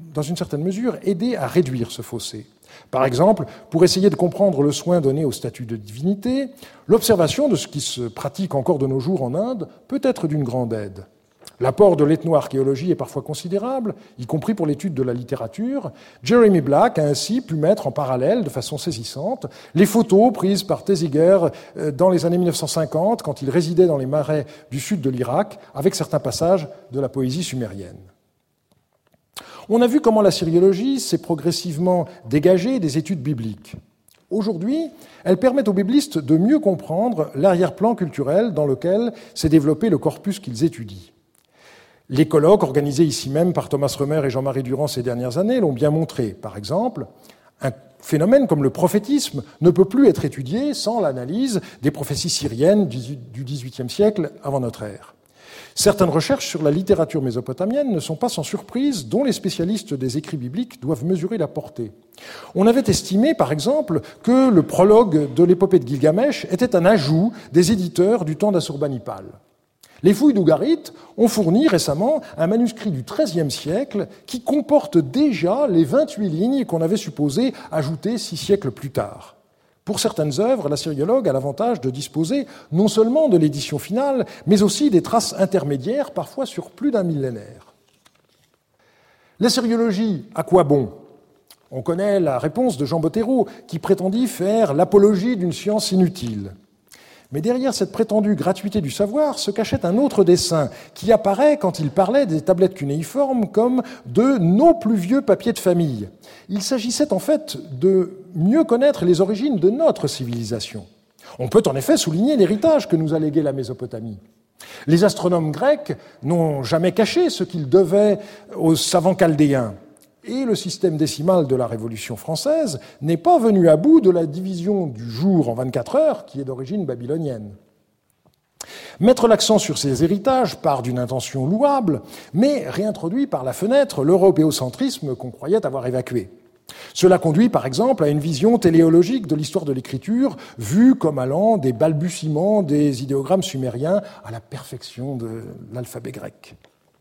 aider à réduire ce fossé. Par exemple, pour essayer de comprendre le soin donné au statut de divinité, l'observation de ce qui se pratique encore de nos jours en Inde peut être d'une grande aide. L'apport de l'ethno-archéologie est parfois considérable, y compris pour l'étude de la littérature. Jeremy Black a ainsi pu mettre en parallèle, de façon saisissante, les photos prises par Thesiger dans les années 1950, quand il résidait dans les marais du sud de l'Irak, avec certains passages de la poésie sumérienne. On a vu comment l'assyriologie s'est progressivement dégagée des études bibliques. Aujourd'hui, elles permettent aux biblistes de mieux comprendre l'arrière-plan culturel dans lequel s'est développé le corpus qu'ils étudient. Les colloques organisés ici même par Thomas Römer et Jean-Marie Durand ces dernières années l'ont bien montré. Par exemple, un phénomène comme le prophétisme ne peut plus être étudié sans l'analyse des prophéties syriennes du XVIIIe siècle avant notre ère. Certaines recherches sur la littérature mésopotamienne ne sont pas sans surprise, dont les spécialistes des écrits bibliques doivent mesurer la portée. On avait estimé, par exemple, que le prologue de l'épopée de Gilgamesh était un ajout des éditeurs du temps d'Assurbanipal. Les fouilles d'Ougarit ont fourni récemment un manuscrit du XIIIe siècle qui comporte déjà les 28 lignes qu'on avait supposé ajouter 6 siècles plus tard. Pour certaines œuvres, l'assyriologue a l'avantage de disposer non seulement de l'édition finale, mais aussi des traces intermédiaires, parfois sur plus d'un millénaire. L'assyriologie, à quoi bon ? On connaît la réponse de Jean Bottero, qui prétendit faire l'apologie d'une science inutile. Mais derrière cette prétendue gratuité du savoir se cachait un autre dessein qui apparaît quand il parlait des tablettes cunéiformes comme de nos plus vieux papiers de famille. Il s'agissait en fait de mieux connaître les origines de notre civilisation. On peut en effet souligner l'héritage que nous a légué la Mésopotamie. Les astronomes grecs n'ont jamais caché ce qu'ils devaient aux savants chaldéens. Et le système décimal de la Révolution française n'est pas venu à bout de la division du jour en 24 heures qui est d'origine babylonienne. Mettre l'accent sur ces héritages part d'une intention louable, mais réintroduit par la fenêtre l'européocentrisme qu'on croyait avoir évacué. Cela conduit par exemple à une vision téléologique de l'histoire de l'écriture, vue comme allant des balbutiements des idéogrammes sumériens à la perfection de l'alphabet grec.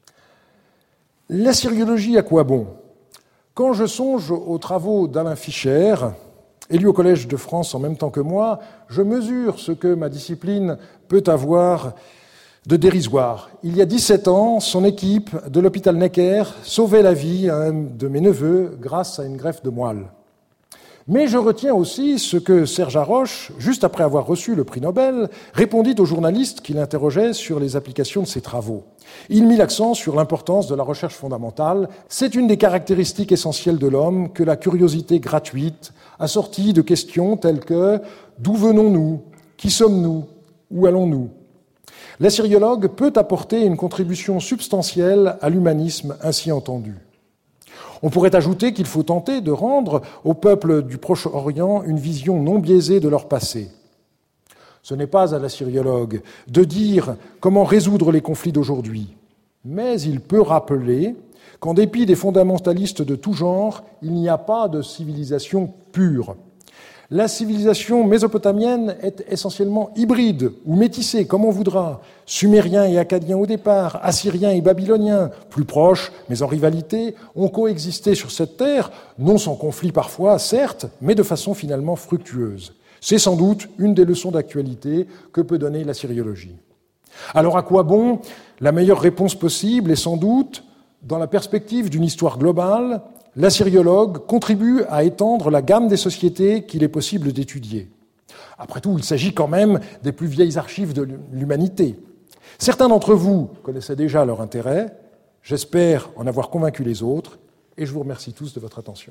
L'assyriologie, à quoi bon ? Quand je songe aux travaux d'Alain Fischer, élu au Collège de France en même temps que moi, je mesure ce que ma discipline peut avoir de dérisoire. Il y a 17 ans, son équipe de l'hôpital Necker sauvait la vie à un de mes neveux grâce à une greffe de moelle. Mais je retiens aussi ce que Serge Haroche, juste après avoir reçu le prix Nobel, répondit aux journalistes qui l'interrogeaient sur les applications de ses travaux. Il mit l'accent sur l'importance de la recherche fondamentale. C'est une des caractéristiques essentielles de l'homme que la curiosité gratuite, assortie de questions telles que « D'où venons-nous ? Qui sommes-nous ? Où allons-nous ?» L'assyriologue peut apporter une contribution substantielle à l'humanisme ainsi entendu. On pourrait ajouter qu'il faut tenter de rendre au peuple du Proche-Orient une vision non biaisée de leur passé. Ce n'est pas à l'assyriologue de dire comment résoudre les conflits d'aujourd'hui, mais il peut rappeler qu'en dépit des fondamentalistes de tout genre, il n'y a pas de civilisation pure. La civilisation mésopotamienne est essentiellement hybride ou métissée, comme on voudra. Sumériens et Akkadiens au départ, Assyriens et Babyloniens, plus proches, mais en rivalité, ont coexisté sur cette terre, non sans conflit parfois, certes, mais de façon finalement fructueuse. C'est sans doute une des leçons d'actualité que peut donner l'assyriologie. Alors à quoi bon ? La meilleure réponse possible est sans doute, dans la perspective d'une histoire globale, l'assyriologue contribue à étendre la gamme des sociétés qu'il est possible d'étudier. Après tout, il s'agit quand même des plus vieilles archives de l'humanité. Certains d'entre vous connaissaient déjà leur intérêt. J'espère en avoir convaincu les autres, et je vous remercie tous de votre attention.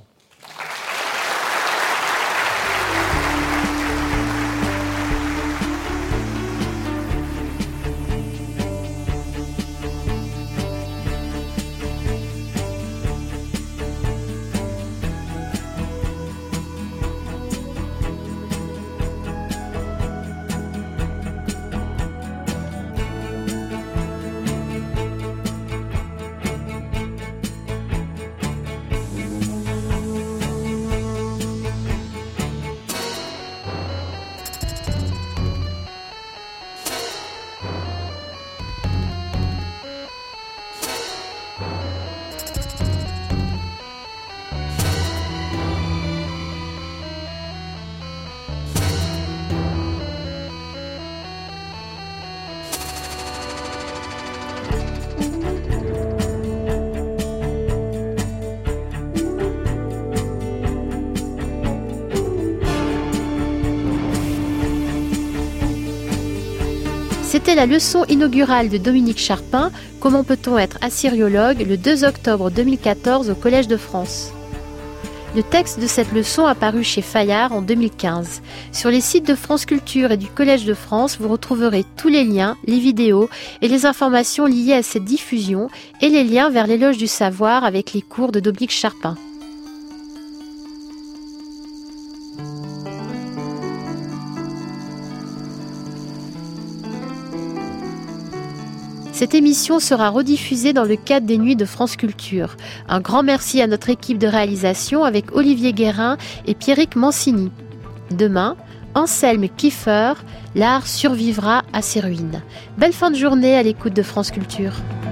C'était la leçon inaugurale de Dominique Charpin, Comment peut-on être assyriologue, le 2 octobre 2014 au Collège de France. Le texte de cette leçon a paru chez Fayard en 2015. Sur les sites de France Culture et du Collège de France, vous retrouverez tous les liens, les vidéos et les informations liées à cette diffusion et les liens vers l'éloge du savoir avec les cours de Dominique Charpin. Cette émission sera rediffusée dans le cadre des Nuits de France Culture. Un grand merci à notre équipe de réalisation avec Olivier Guérin et Pierrick Mancini. Demain, Anselme Kiefer, l'art survivra à ses ruines. Belle fin de journée à l'écoute de France Culture.